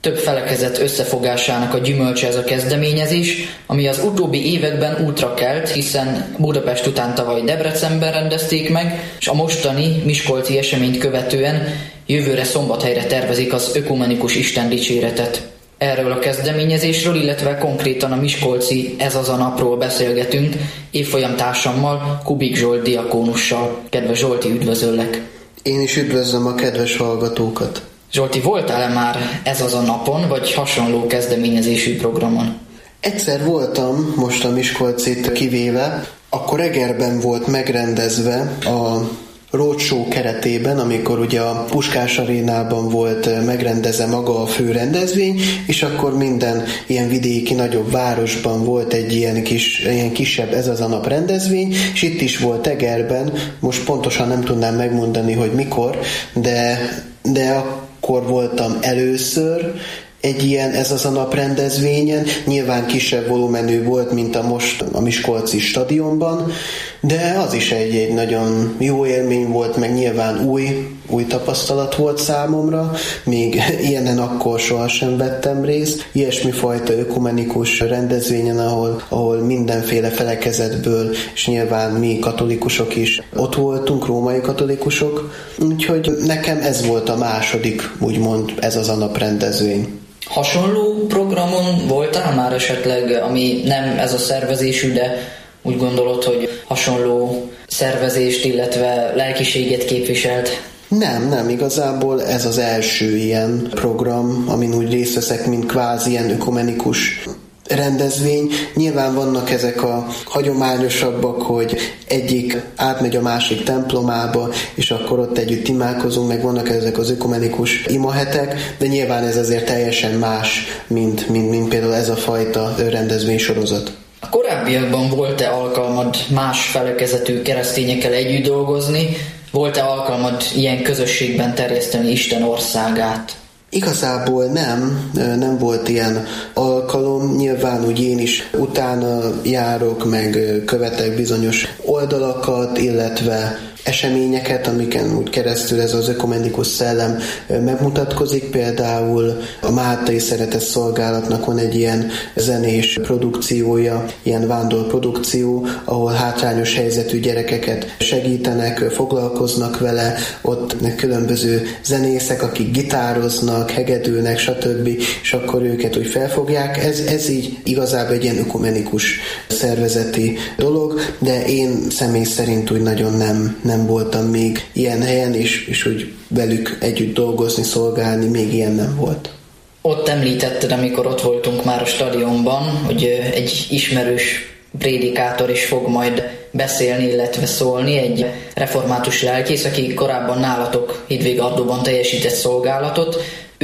Több felekezet összefogásának a gyümölcse ez a kezdeményezés, ami az utóbbi években útra kelt, hiszen Budapest után tavaly Debrecenben rendezték meg, és a mostani miskolci eseményt követően jövőre Szombathelyre tervezik az ökumenikus istendicséretet. Erről a kezdeményezésről, illetve konkrétan a miskolci Ez az a napról beszélgetünk évfolyamtársammal, Kubik Zsolt diakónussal. Kedves Zsolti, üdvözöllek! Én is üdvözlöm a kedves hallgatókat! Zsolti, voltál-e már Ez az a napon, vagy hasonló kezdeményezésű programon? Egyszer voltam, most a Miskolcit kivéve, akkor Egerben volt megrendezve a roadshow keretében, amikor ugye a Puskás Arénában volt megrendezve maga a fő rendezvény, és akkor minden ilyen vidéki nagyobb városban volt egy ilyen, kis, ilyen kisebb Ez az a nap rendezvény, és itt is volt Egerben, most pontosan nem tudnám megmondani, hogy mikor, de, de akkor voltam először egy ilyen Ez az a nap rendezvényen, nyilván kisebb volumenű volt, mint a most a Miskolci stadionban, de az is egy, egy nagyon jó élmény volt, meg nyilván új, új tapasztalat volt számomra, még ilyenen akkor sohasem vettem részt, ilyesmi fajta ökumenikus rendezvényen, ahol, ahol mindenféle felekezetből, és nyilván mi katolikusok is ott voltunk, római katolikusok, úgyhogy nekem ez volt a második, úgymond Ez az a nap rendezvény. Hasonló programon voltál már esetleg, ami nem ez a szervezésű, de úgy gondolod, hogy hasonló szervezést, illetve lelkiséget képviselt? Nem, nem, igazából ez az első ilyen program, amin úgy részt veszek, mint kvázi ilyen ökumenikus rendezvény. Nyilván vannak ezek a hagyományosabbak, hogy egyik átmegy a másik templomába, és akkor ott együtt imádkozunk, meg vannak ezek az ökumenikus imahetek, de nyilván ez azért teljesen más, mint, mint, mint például ez a fajta rendezvénysorozat. A korábbiakban volt-e alkalmad más felekezetű keresztényekkel együtt dolgozni? Volt-e alkalmad ilyen közösségben terjeszteni Isten országát? Igazából nem, nem volt ilyen alkalom, nyilván úgy én is utána járok, meg követek bizonyos oldalakat, illetve eseményeket, amiken úgy keresztül ez az ökumenikus szellem megmutatkozik. Például a Máltai Szeretett Szolgálatnak van egy ilyen zenés produkciója, ilyen vándorprodukció, ahol hátrányos helyzetű gyerekeket segítenek, foglalkoznak vele, ott különböző zenészek, akik gitároznak, hegedülnek, stb., és akkor őket úgy felfogják. Ez, ez így igazából egy ilyen ökumenikus szervezeti dolog, de én személy szerint úgy nagyon nem, nem voltam még ilyen helyen, és, és úgy velük együtt dolgozni, szolgálni, még ilyen nem volt. Ott említetted, amikor ott voltunk már a stadionban, hogy egy ismerős prédikátor is fog majd beszélni, illetve szólni, egy református lelkész, aki korábban nálatok Hidvégardóban teljesített szolgálatot.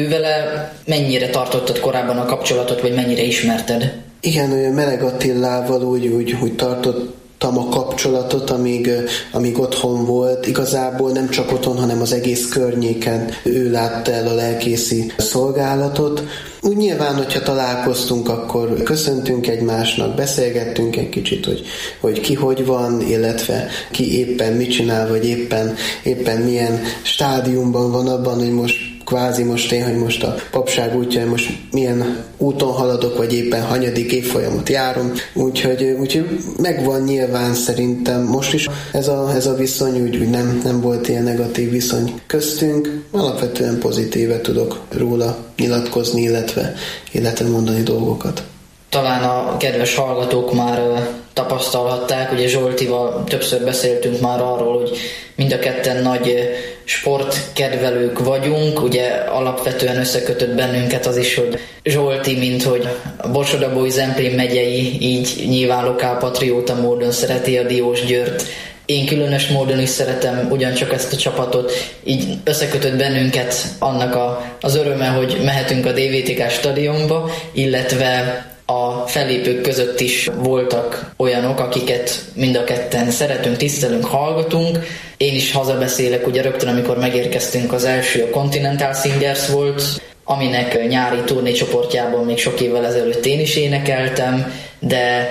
Ővele mennyire tartottad korábban a kapcsolatot, vagy mennyire ismerted? Igen, Meleg Attilával úgy, úgy, úgy tartott a kapcsolatot, amíg, amíg otthon volt. Igazából nem csak otthon, hanem az egész környéken ő látta el a lelkészi szolgálatot. Úgy nyilván, hogyha találkoztunk, akkor köszöntünk egymásnak, beszélgettünk egy kicsit, hogy, hogy ki hogy van, illetve ki éppen mit csinál, vagy éppen, éppen milyen stádiumban van abban, hogy most kvázi most én, hogy most a papság útja, hogy most milyen úton haladok, vagy éppen hanyadik évfolyamot járom, úgyhogy, úgyhogy megvan nyilván szerintem most is ez a, ez a viszony, úgy, úgy nem, nem volt ilyen negatív viszony köztünk, alapvetően pozitíve tudok róla nyilatkozni, illetve, illetve mondani dolgokat. Talán a kedves hallgatók már tapasztalhatták, ugye Zsoltival többször beszéltünk már arról, hogy mind a ketten nagy sportkedvelők vagyunk, ugye alapvetően összekötött bennünket az is, hogy Zsolti, mint hogy a Borsod-Abaúj Zemplén megyei, így nyilván lokálpatrióta módon szereti a Diósgyőrt. Én különös módon is szeretem ugyancsak ezt a csapatot, így összekötött bennünket annak a, az öröme, hogy mehetünk a dé vé té ká stadionba, illetve a fellépők között is voltak olyanok, akiket mind a ketten szeretünk, tisztelünk, hallgatunk. Én is hazabeszélek, ugye rögtön, amikor megérkeztünk, az első a Continental Singers volt, aminek nyári turnécsoportjában még sok évvel ezelőtt én is énekeltem, de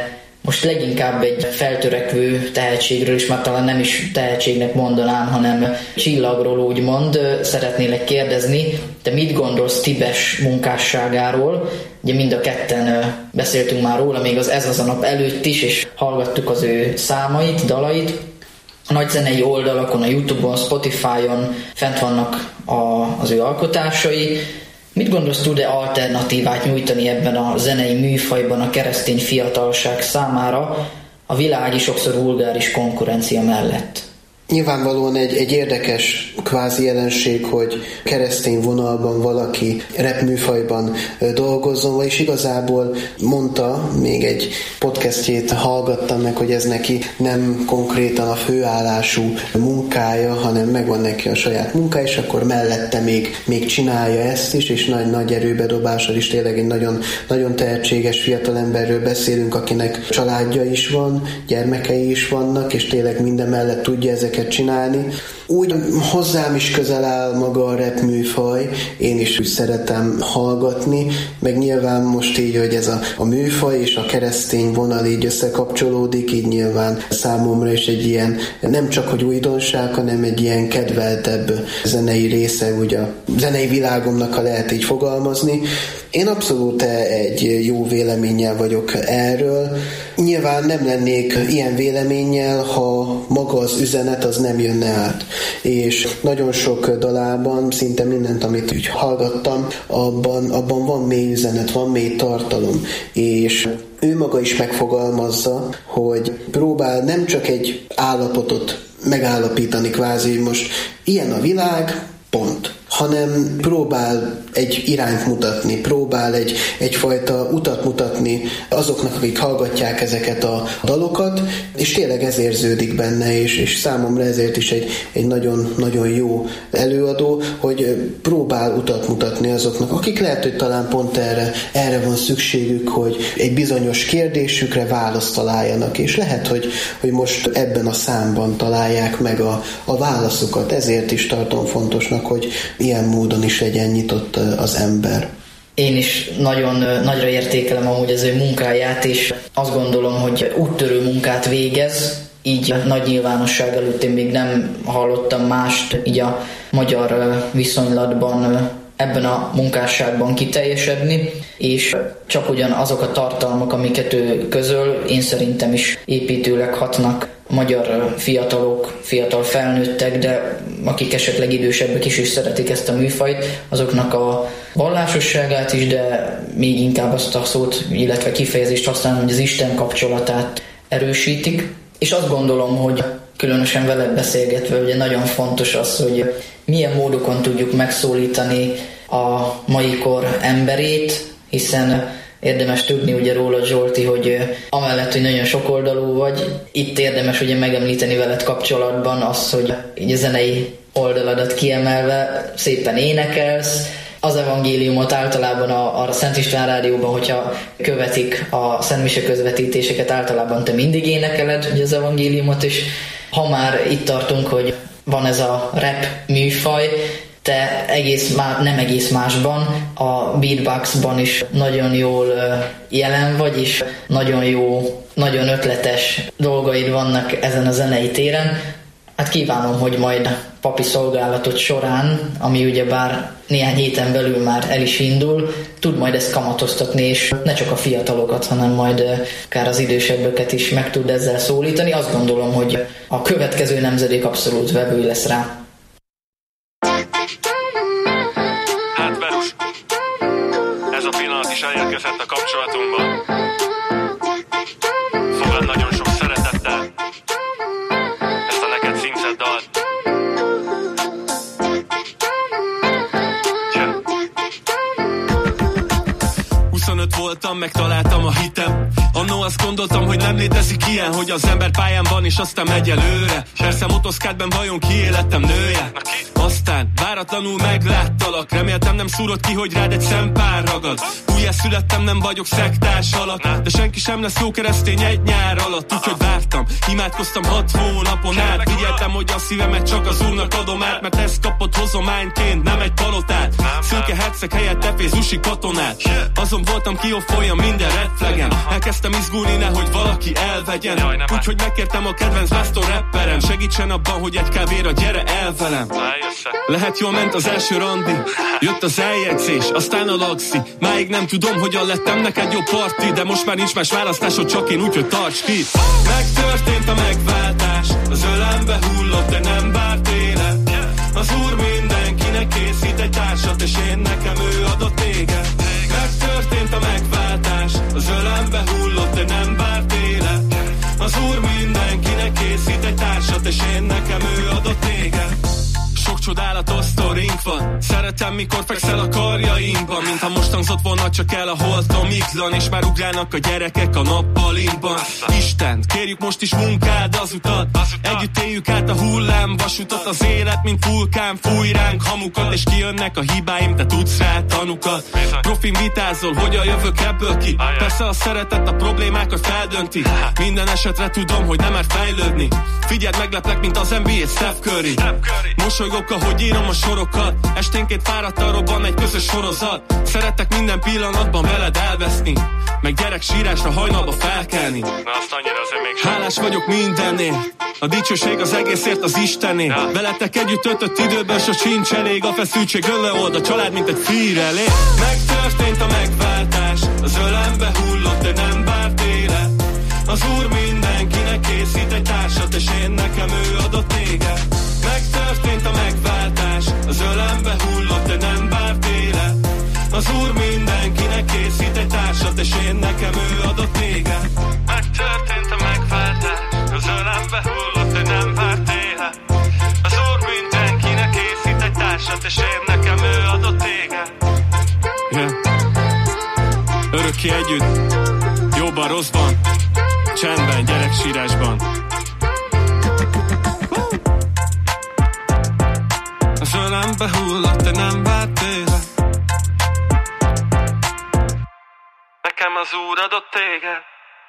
most leginkább egy feltörekvő tehetségről, és már talán nem is tehetségnek mondanám, hanem csillagról úgymond szeretnélek kérdezni. Te mit gondolsz Tibes munkásságáról? Ugye mind a ketten beszéltünk már róla, még az Ez az a nap előtt is, és hallgattuk az ő számait, dalait. A nagy zenei oldalakon, a YouTube-on, Spotify-on fent vannak a, az ő alkotásai. Mit gondolsz, tud-e alternatívát nyújtani ebben a zenei műfajban a keresztény fiatalság számára a világi, sokszor vulgáris konkurencia mellett? Nyilvánvalóan egy, egy érdekes kvázi jelenség, hogy keresztény vonalban valaki rap műfajban dolgozzon, és igazából mondta, még egy podcastjét hallgattam meg, hogy ez neki nem konkrétan a főállású munkája, hanem megvan neki a saját munkája, és akkor mellette még, még csinálja ezt is, és nagy-nagy erőbedobással is tényleg egy nagyon, nagyon tehetséges fiatalemberről beszélünk, akinek családja is van, gyermekei is vannak, és tényleg minden mellett tudja ezeket csinálni. Úgy hozzám is közel áll maga a rap műfaj, én is úgy szeretem hallgatni, meg nyilván most így, hogy ez a, a műfaj és a keresztény vonal így összekapcsolódik, így nyilván számomra is egy ilyen, nem csak hogy újdonság, hanem egy ilyen kedveltebb zenei része, ugye a zenei világomnak, ha lehet így fogalmazni. Én abszolút egy jó véleménnyel vagyok erről. Nyilván nem lennék ilyen véleménnyel, ha maga az üzenet az nem jönne át. És nagyon sok dalában, szinte mindent, amit úgy hallgattam, abban, abban van mély üzenet, van mély tartalom. És ő maga is megfogalmazza, hogy próbál nem csak egy állapotot megállapítani kvázi, hogy most ilyen a világ, pont, hanem próbál egy irányt mutatni, próbál egy, egyfajta utat mutatni azoknak, akik hallgatják ezeket a dalokat, és tényleg ez érződik benne, és, és számomra ezért is egy, egy nagyon, nagyon jó előadó, hogy próbál utat mutatni azoknak, akik lehet, hogy talán pont erre, erre van szükségük, hogy egy bizonyos kérdésükre választ találjanak, és lehet, hogy, hogy most ebben a számban találják meg a, a válaszokat, ezért is tartom fontosnak, hogy ilyen módon is legyen nyitott az ember. Én is nagyon nagyra értékelem amúgy az ő munkáját, és azt gondolom, hogy úttörő munkát végez, így a nagy nyilvánosság előtt én még nem hallottam mást így a magyar viszonylatban ebben a munkásságban kiteljesedni, és csak ugyan azok a tartalmak, amiket ő közöl, én szerintem is építőleg hatnak magyar fiatalok, fiatal felnőttek, de akik esetleg idősebbek is is szeretik ezt a műfajt, azoknak a vallásosságát is, de még inkább azt a szót, illetve kifejezést használom, hogy az Isten kapcsolatát erősítik. És azt gondolom, hogy különösen veled beszélgetve, ugye nagyon fontos az, hogy milyen módokon tudjuk megszólítani a mai kor emberét, hiszen érdemes tudni ugye róla, Zsolti, hogy amellett, hogy nagyon sokoldalú vagy, itt érdemes ugye megemlíteni veled kapcsolatban azt, hogy így a zenei oldaladat kiemelve szépen énekelsz, az evangéliumot általában a, a Szent István Rádióban, hogyha követik a Szent Mise közvetítéseket, általában te mindig énekeled ugye az evangéliumot, és ha már itt tartunk, hogy van ez a rap műfaj, te egész má, nem egész másban, a beatboxban is nagyon jól jelen vagy, és nagyon jó, nagyon ötletes dolgaid vannak ezen a zenei téren. Hát kívánom, hogy majd papi szolgálatot során, ami ugye bár néhány héten belül már el is indul, tud majd ezt kamatoztatni, és ne csak a fiatalokat, hanem majd akár az idősebbeket is meg tud ezzel szólítani. Azt gondolom, hogy a következő nemzedék abszolút vevő lesz rá. Hát Verus, ez a pillanat is elérkezett a kapcsolatunkban. Fogad nagyon sok szeretettel ezt a neked címzett dalt. huszonöt voltam, megtaláltam a hitem. Annó azt gondoltam, hogy nem létezik ilyen, hogy az ember pályán van és aztán megy előre. Persze motoszkádban vajon kié lettem nője? Aztán váratlanul megláttalak, reméltem nem szúrod ki, hogy rád egy szempár ragad. Újjászülettem, nem vagyok szektás alatt, de senki sem lesz jó keresztény egy nyár alatt. Úgyhogy vártam, imádkoztam hat hónapon át, figyeltem, hogy a szívemet csak az Úrnak adom át, mert ezt kapott hozományként, nem egy palotát. Szőke herceg helyett efézusi katonát. Azon voltam, kioffoljam minden red flagem. Elkezdtem izgulni, nehogy valaki elvegyen. Úgyhogy megkértem a kedvenc Blaston rapperem, segítsen abban, hogy egy kávéra gyere el velem. Lehet jól ment az első randi, jött az eljegyzés, aztán a laxi. Máig nem tudom, hogyan lettem neked jobb parti, de most már nincs más választásod, csak én, úgyhogy tarts ki. Megtörtént a megváltás, az ölembe hullott, de nem várt élet. Az Úr mindenkinek készít egy társat, és én nekem ő adott téged. Megtörtént a megváltás, az ölembe hullott, de nem várt élet. Az Úr mindenkinek készít egy társat, és én nekem ő adott téged. Sok csodálatos sztorink van, szeretem, mikor fekszel a karjaimban, mintha most hangzott volna csak el a holtomiklan, és már ugrálnak a gyerekek a nappalinkban. Isten, kérjük most is munkád az utat, együtt éljük át a hullám vasutat. Az élet, mint vulkán, fúj ránk hamukat, és kijönnek a hibáim, te tudsz rá tanukat. Profin vitázol, hogyan jövök ebből ki, persze a szeretet a problémákat feldönti. Minden esetre tudom, hogy nem mer fejlődni, figyeld, megleplek, mint az en bé á Steph Curry. Mosolygok, ahogy írom a sorokat, esténként fáradtan robban egy közös sorozat. Szeretek minden pillanatban veled elveszni, meg gyerek sírásra hajnalba felkelni. Na, azt annyira azért még hálás vagyok mindennél, a dicsőség az egészért az Istené. Ja. Veletek együtt töltött időben so sincs elég, a feszültség öleold, a család mint egy fírelé. Megtörtént a megváltás, az ölembe hullott, de nem várt élet. Az Úr mindenkinek készít egy társat, és én nekem ő adott téged. Megtörtént a megváltás, az ölembe hullott, de nem várt élet. Az Úr mindenkinek készít egy társat, és én nekem ő adott téged. Megtörtént a megváltás, az ölembe hullott, de nem várt élet. Az Úr mindenkinek készít egy társat, és én nekem ő adott téged. Yeah. Örökké együtt, jóban, rosszban, csendben, gyereksírásban. Az ölembe hullott, de nem várt élet. Nekem az Úr adott téged.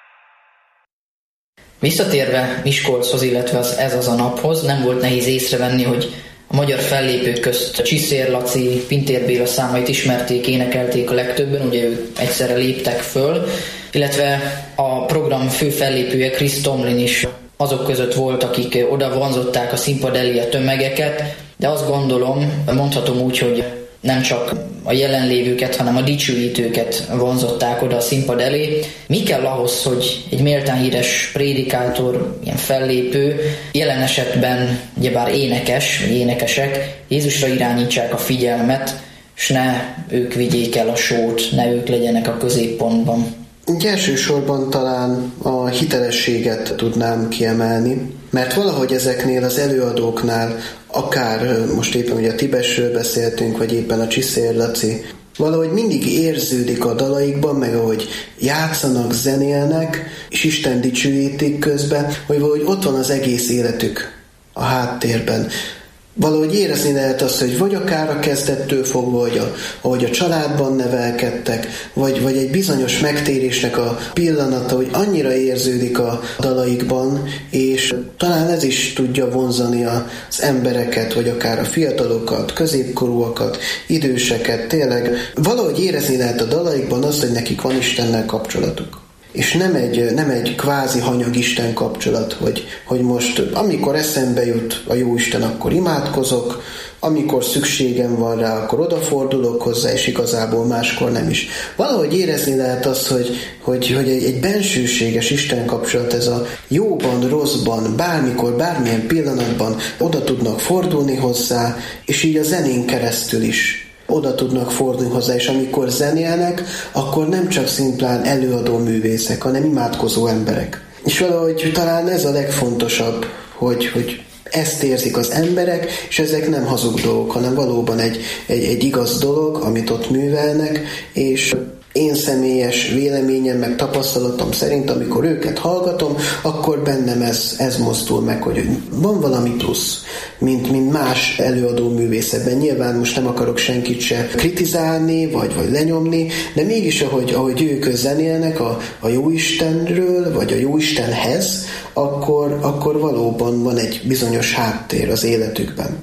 Visszatérve Miskolchoz, illetve az Ez az a naphoz, nem volt nehéz észrevenni, hogy a magyar fellépők közt Csiszér Laci, Pintér Béla számait ismerték, énekelték a legtöbben, ugye ők egyszerre léptek föl, illetve a program fő fellépője Chris Tomlin is azok között volt, akik oda vonzották a színpad elé a tömegeket, de azt gondolom, mondhatom úgy, hogy nem csak a jelenlévőket, hanem a dicsőítőket vonzották oda a színpad elé. Mi kell ahhoz, hogy egy méltán híres prédikátor, ilyen fellépő, jelen esetben ugyebár énekes, vagy énekesek, Jézusra irányítsák a figyelmet, és ne ők vigyék el a sót, ne ők legyenek a középpontban? Elsősorban talán a hitelességet tudnám kiemelni, mert valahogy ezeknél az előadóknál, akár most éppen ugye a Tibesről beszéltünk, vagy éppen a Csiszér Laci, valahogy mindig érződik a dalaikban, meg ahogy játszanak, zenélnek, és Isten dicsőítik közben, hogy valahogy ott van az egész életük a háttérben. Valahogy érezni lehet azt, hogy vagy akár a kezdettől fogva, vagy a, ahogy a családban nevelkedtek, vagy, vagy egy bizonyos megtérésnek a pillanata, hogy annyira érződik a dalaikban, és talán ez is tudja vonzani az embereket, vagy akár a fiatalokat, középkorúakat, időseket, tényleg valahogy érezni lehet a dalaikban azt, hogy nekik van Istennel kapcsolatuk. És nem egy, nem egy kvázi hanyag-Isten kapcsolat, hogy, hogy most amikor eszembe jut a Jóisten, akkor imádkozok, amikor szükségem van rá, akkor odafordulok hozzá, és igazából máskor nem is. Valahogy érezni lehet azt, hogy, hogy, hogy egy, egy bensőséges Isten kapcsolat, ez a jóban, rosszban, bármikor, bármilyen pillanatban oda tudnak fordulni hozzá, és így a zenén keresztül is oda tudnak fordulni hozzá, és amikor zenélnek, akkor nem csak szimplán előadó művészek, hanem imádkozó emberek. És valahogy talán ez a legfontosabb, hogy, hogy ezt érzik az emberek, és ezek nem hazug dolgok, hanem valóban egy, egy, egy igaz dolog, amit ott művelnek, és én személyes véleményem, meg tapasztalatom szerint, amikor őket hallgatom, akkor bennem ez, ez mozdul meg, hogy van valami plusz, mint, mint más előadó művészetben. Nyilván most nem akarok senkit se kritizálni, vagy, vagy lenyomni, de mégis, ahogy, ahogy ők zenélnek a, a Jóistenről, vagy a Jóistenhez, akkor, akkor valóban van egy bizonyos háttér az életükben.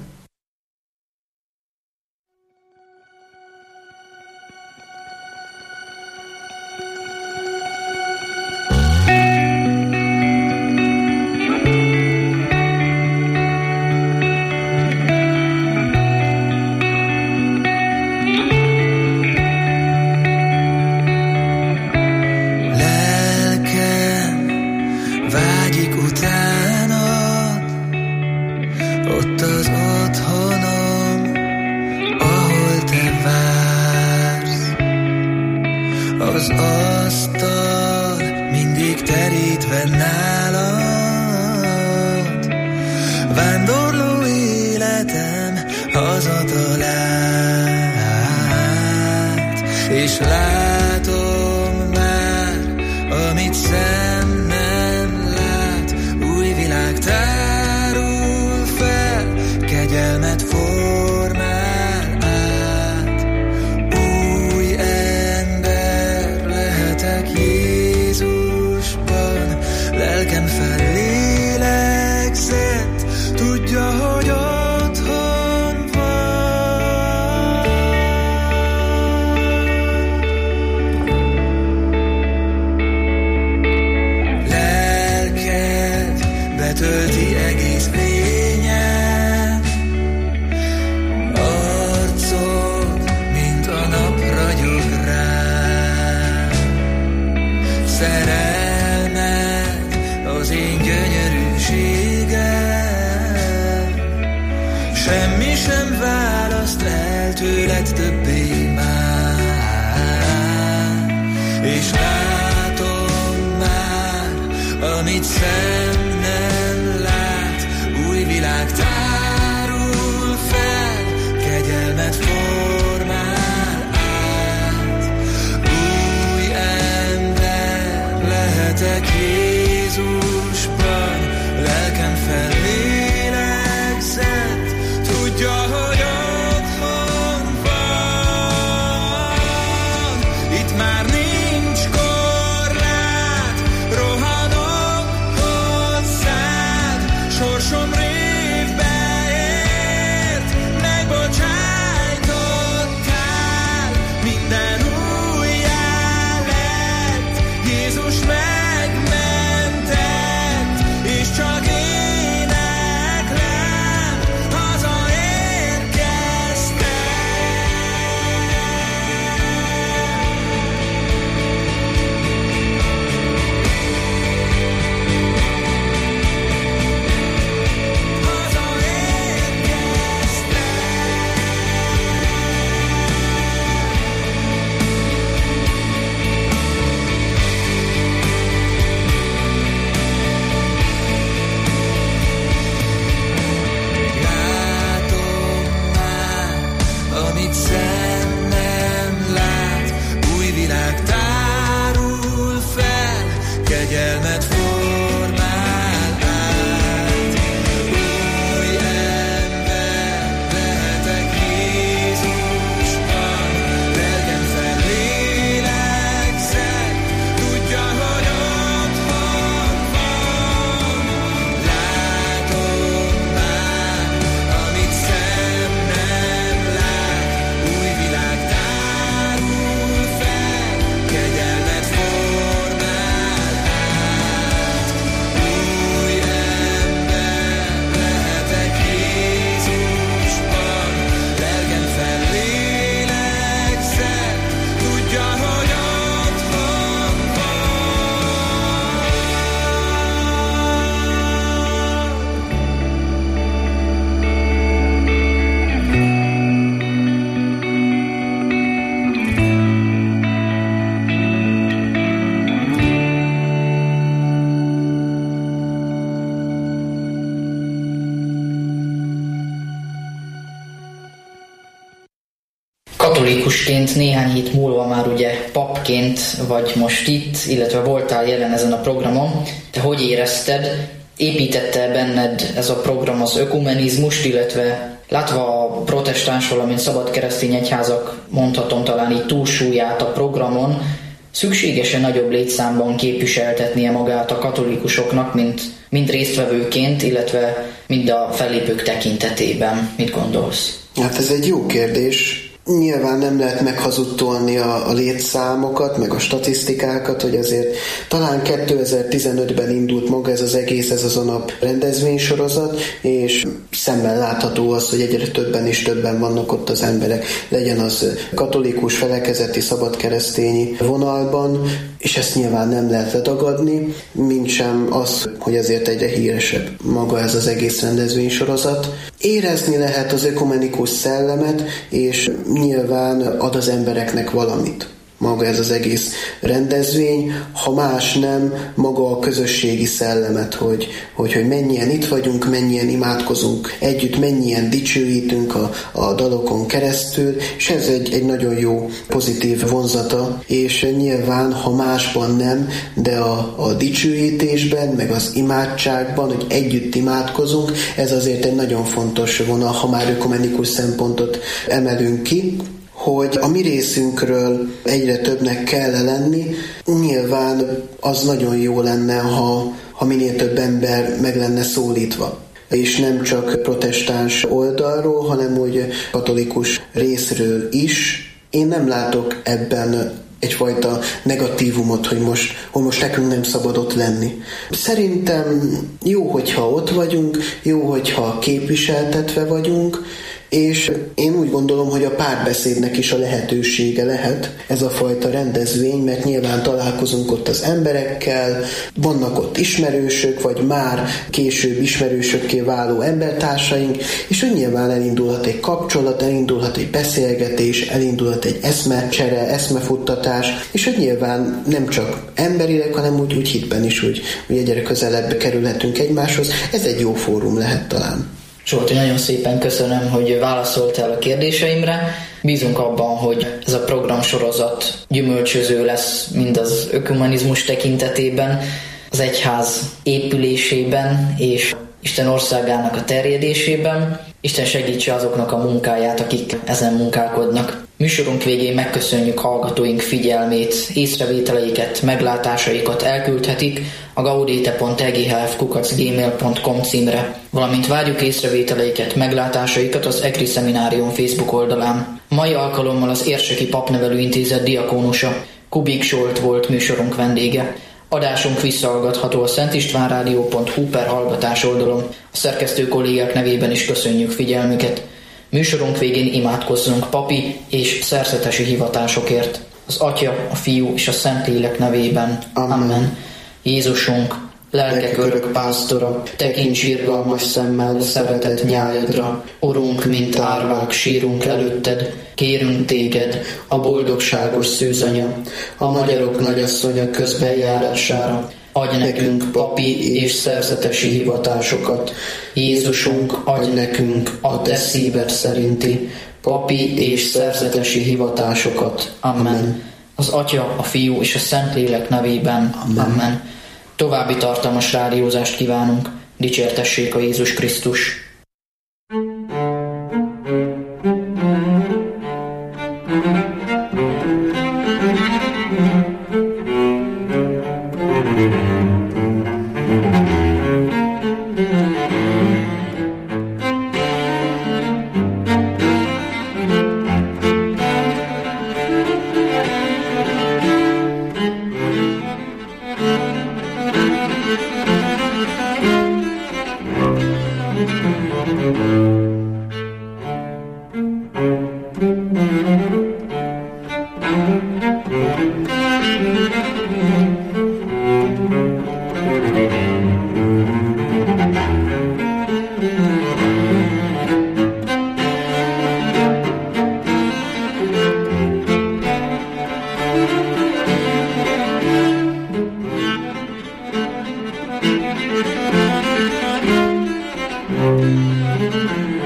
Szerelmed az én gyönyörűségem, katolikusként, néhány hét múlva már ugye papként vagy most itt, illetve voltál jelen ezen a programon. Te hogy érezted? Építette benned ez a program az ökumenizmust, illetve látva a protestáns, valamint szabad keresztény egyházak, mondhatom talán így túlsúlyát a programon, szükséges-e nagyobb létszámban képviseltetnie magát a katolikusoknak, mint mind résztvevőként, illetve mind a fellépők tekintetében? Mit gondolsz? Hát ez egy jó kérdés. Nyilván nem lehet meghazudtolni a, a létszámokat, meg a statisztikákat, hogy azért talán kétezer-tizenötben indult maga ez az egész, ez az a nap rendezvénysorozat, és szemmel látható az, hogy egyre többen és többen vannak ott az emberek, legyen az katolikus, felekezeti, szabadkeresztényi vonalban, és ezt nyilván nem lehet letagadni, mint sem az, hogy azért egyre híresebb maga ez az egész rendezvénysorozat. Érezni lehet az ökumenikus szellemet, és nyilván ad az embereknek valamit maga ez az egész rendezvény, ha más nem, maga a közösségi szellemet, hogy, hogy, hogy mennyien itt vagyunk, mennyien imádkozunk együtt, mennyien dicsőítünk a, a dalokon keresztül, és ez egy, egy nagyon jó pozitív vonzata, és nyilván, ha másban nem, de a, a dicsőítésben, meg az imádságban, hogy együtt imádkozunk, ez azért egy nagyon fontos vonal, ha már ökumenikus szempontot emelünk ki, hogy a mi részünkről egyre többnek kell lenni. Nyilván az nagyon jó lenne, ha, ha minél több ember meg lenne szólítva. És nem csak protestáns oldalról, hanem úgy katolikus részről is. Én nem látok ebben egyfajta negatívumot, hogy most, hogy most nekünk nem szabad ott lenni. Szerintem jó, hogyha ott vagyunk, jó, hogyha képviseltetve vagyunk, és én úgy gondolom, hogy a párbeszédnek is a lehetősége lehet ez a fajta rendezvény, mert nyilván találkozunk ott az emberekkel, vannak ott ismerősök, vagy már később ismerősökké váló embertársaink, és úgy nyilván elindulhat egy kapcsolat, elindulhat egy beszélgetés, elindulhat egy eszmecsere, eszmefuttatás, és hogy nyilván nem csak emberileg, hanem úgy, úgy hitben is, úgy, hogy egyre közelebb kerülhetünk egymáshoz. Ez egy jó fórum lehet talán. Zsolti, nagyon szépen köszönöm, hogy válaszoltál a kérdéseimre. Bízunk abban, hogy ez a programsorozat gyümölcsöző lesz mind az ökumenizmus tekintetében, az egyház épülésében és Isten országának a terjedésében. Isten segítse azoknak a munkáját, akik ezen munkálkodnak. Műsorunk végén megköszönjük hallgatóink figyelmét, észrevételeiket, meglátásaikat elküldhetik a gaudete pont e g h f kukac gmail pont com címre, valamint várjuk észrevételeiket, meglátásaikat az EKRI Szeminárium Facebook oldalán. Mai alkalommal az Érseki Papnevelő Intézet diakónusa, Kubik Zsolt volt műsorunk vendége. Adásunk visszahallgatható a szentistvánrádió pont hu per hallgatás oldalon. A szerkesztő kollégák nevében is köszönjük figyelmüket. Műsorunk végén imádkozzunk papi és szerzetesi hivatásokért. Az Atya, a Fiú és a Szentlélek nevében. Amen. Amen. Jézusunk, lelkek örök pásztora, tekints irgalmas szemmel szeretett nyájadra. Urunk, mint árvák, sírunk előtted, kérünk téged, a boldogságos szűzanya, a magyarok nagyasszonya közbenjárására. Adj nekünk papi és szerzetesi hivatásokat. Jézusunk, adj nekünk a te szíved szerinti papi és szerzetesi hivatásokat. Amen. Az Atya, a Fiú és a Szentlélek nevében. Amen. Amen. További tartalmas rádiózást kívánunk. Dicsértessék a Jézus Krisztus! Thank you.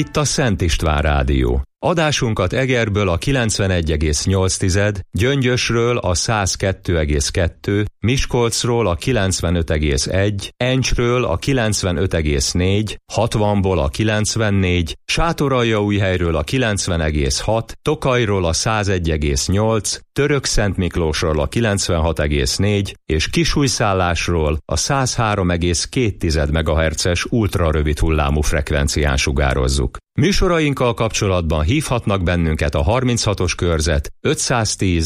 Itt a Szent István Rádió. Adásunkat Egerből a kilencvenegy egész nyolc, Gyöngyösről a száz kettő egész kettő, Miskolcról a kilencvenöt egész egy, Encsről a kilencvenöt egész négy, hatvanból a kilencvennégy, Sátoraljaújhelyről a kilencven egész hat, Tokajról a száz egy egész nyolc, Törökszentmiklósról a kilencvenhat egész négy és Kisújszállásról a száz három egész két megahertzes ultrarövid hullámú frekvencián sugározzuk. Műsorainkkal kapcsolatban hívhatnak bennünket a harminchatos körzet ötszáztíz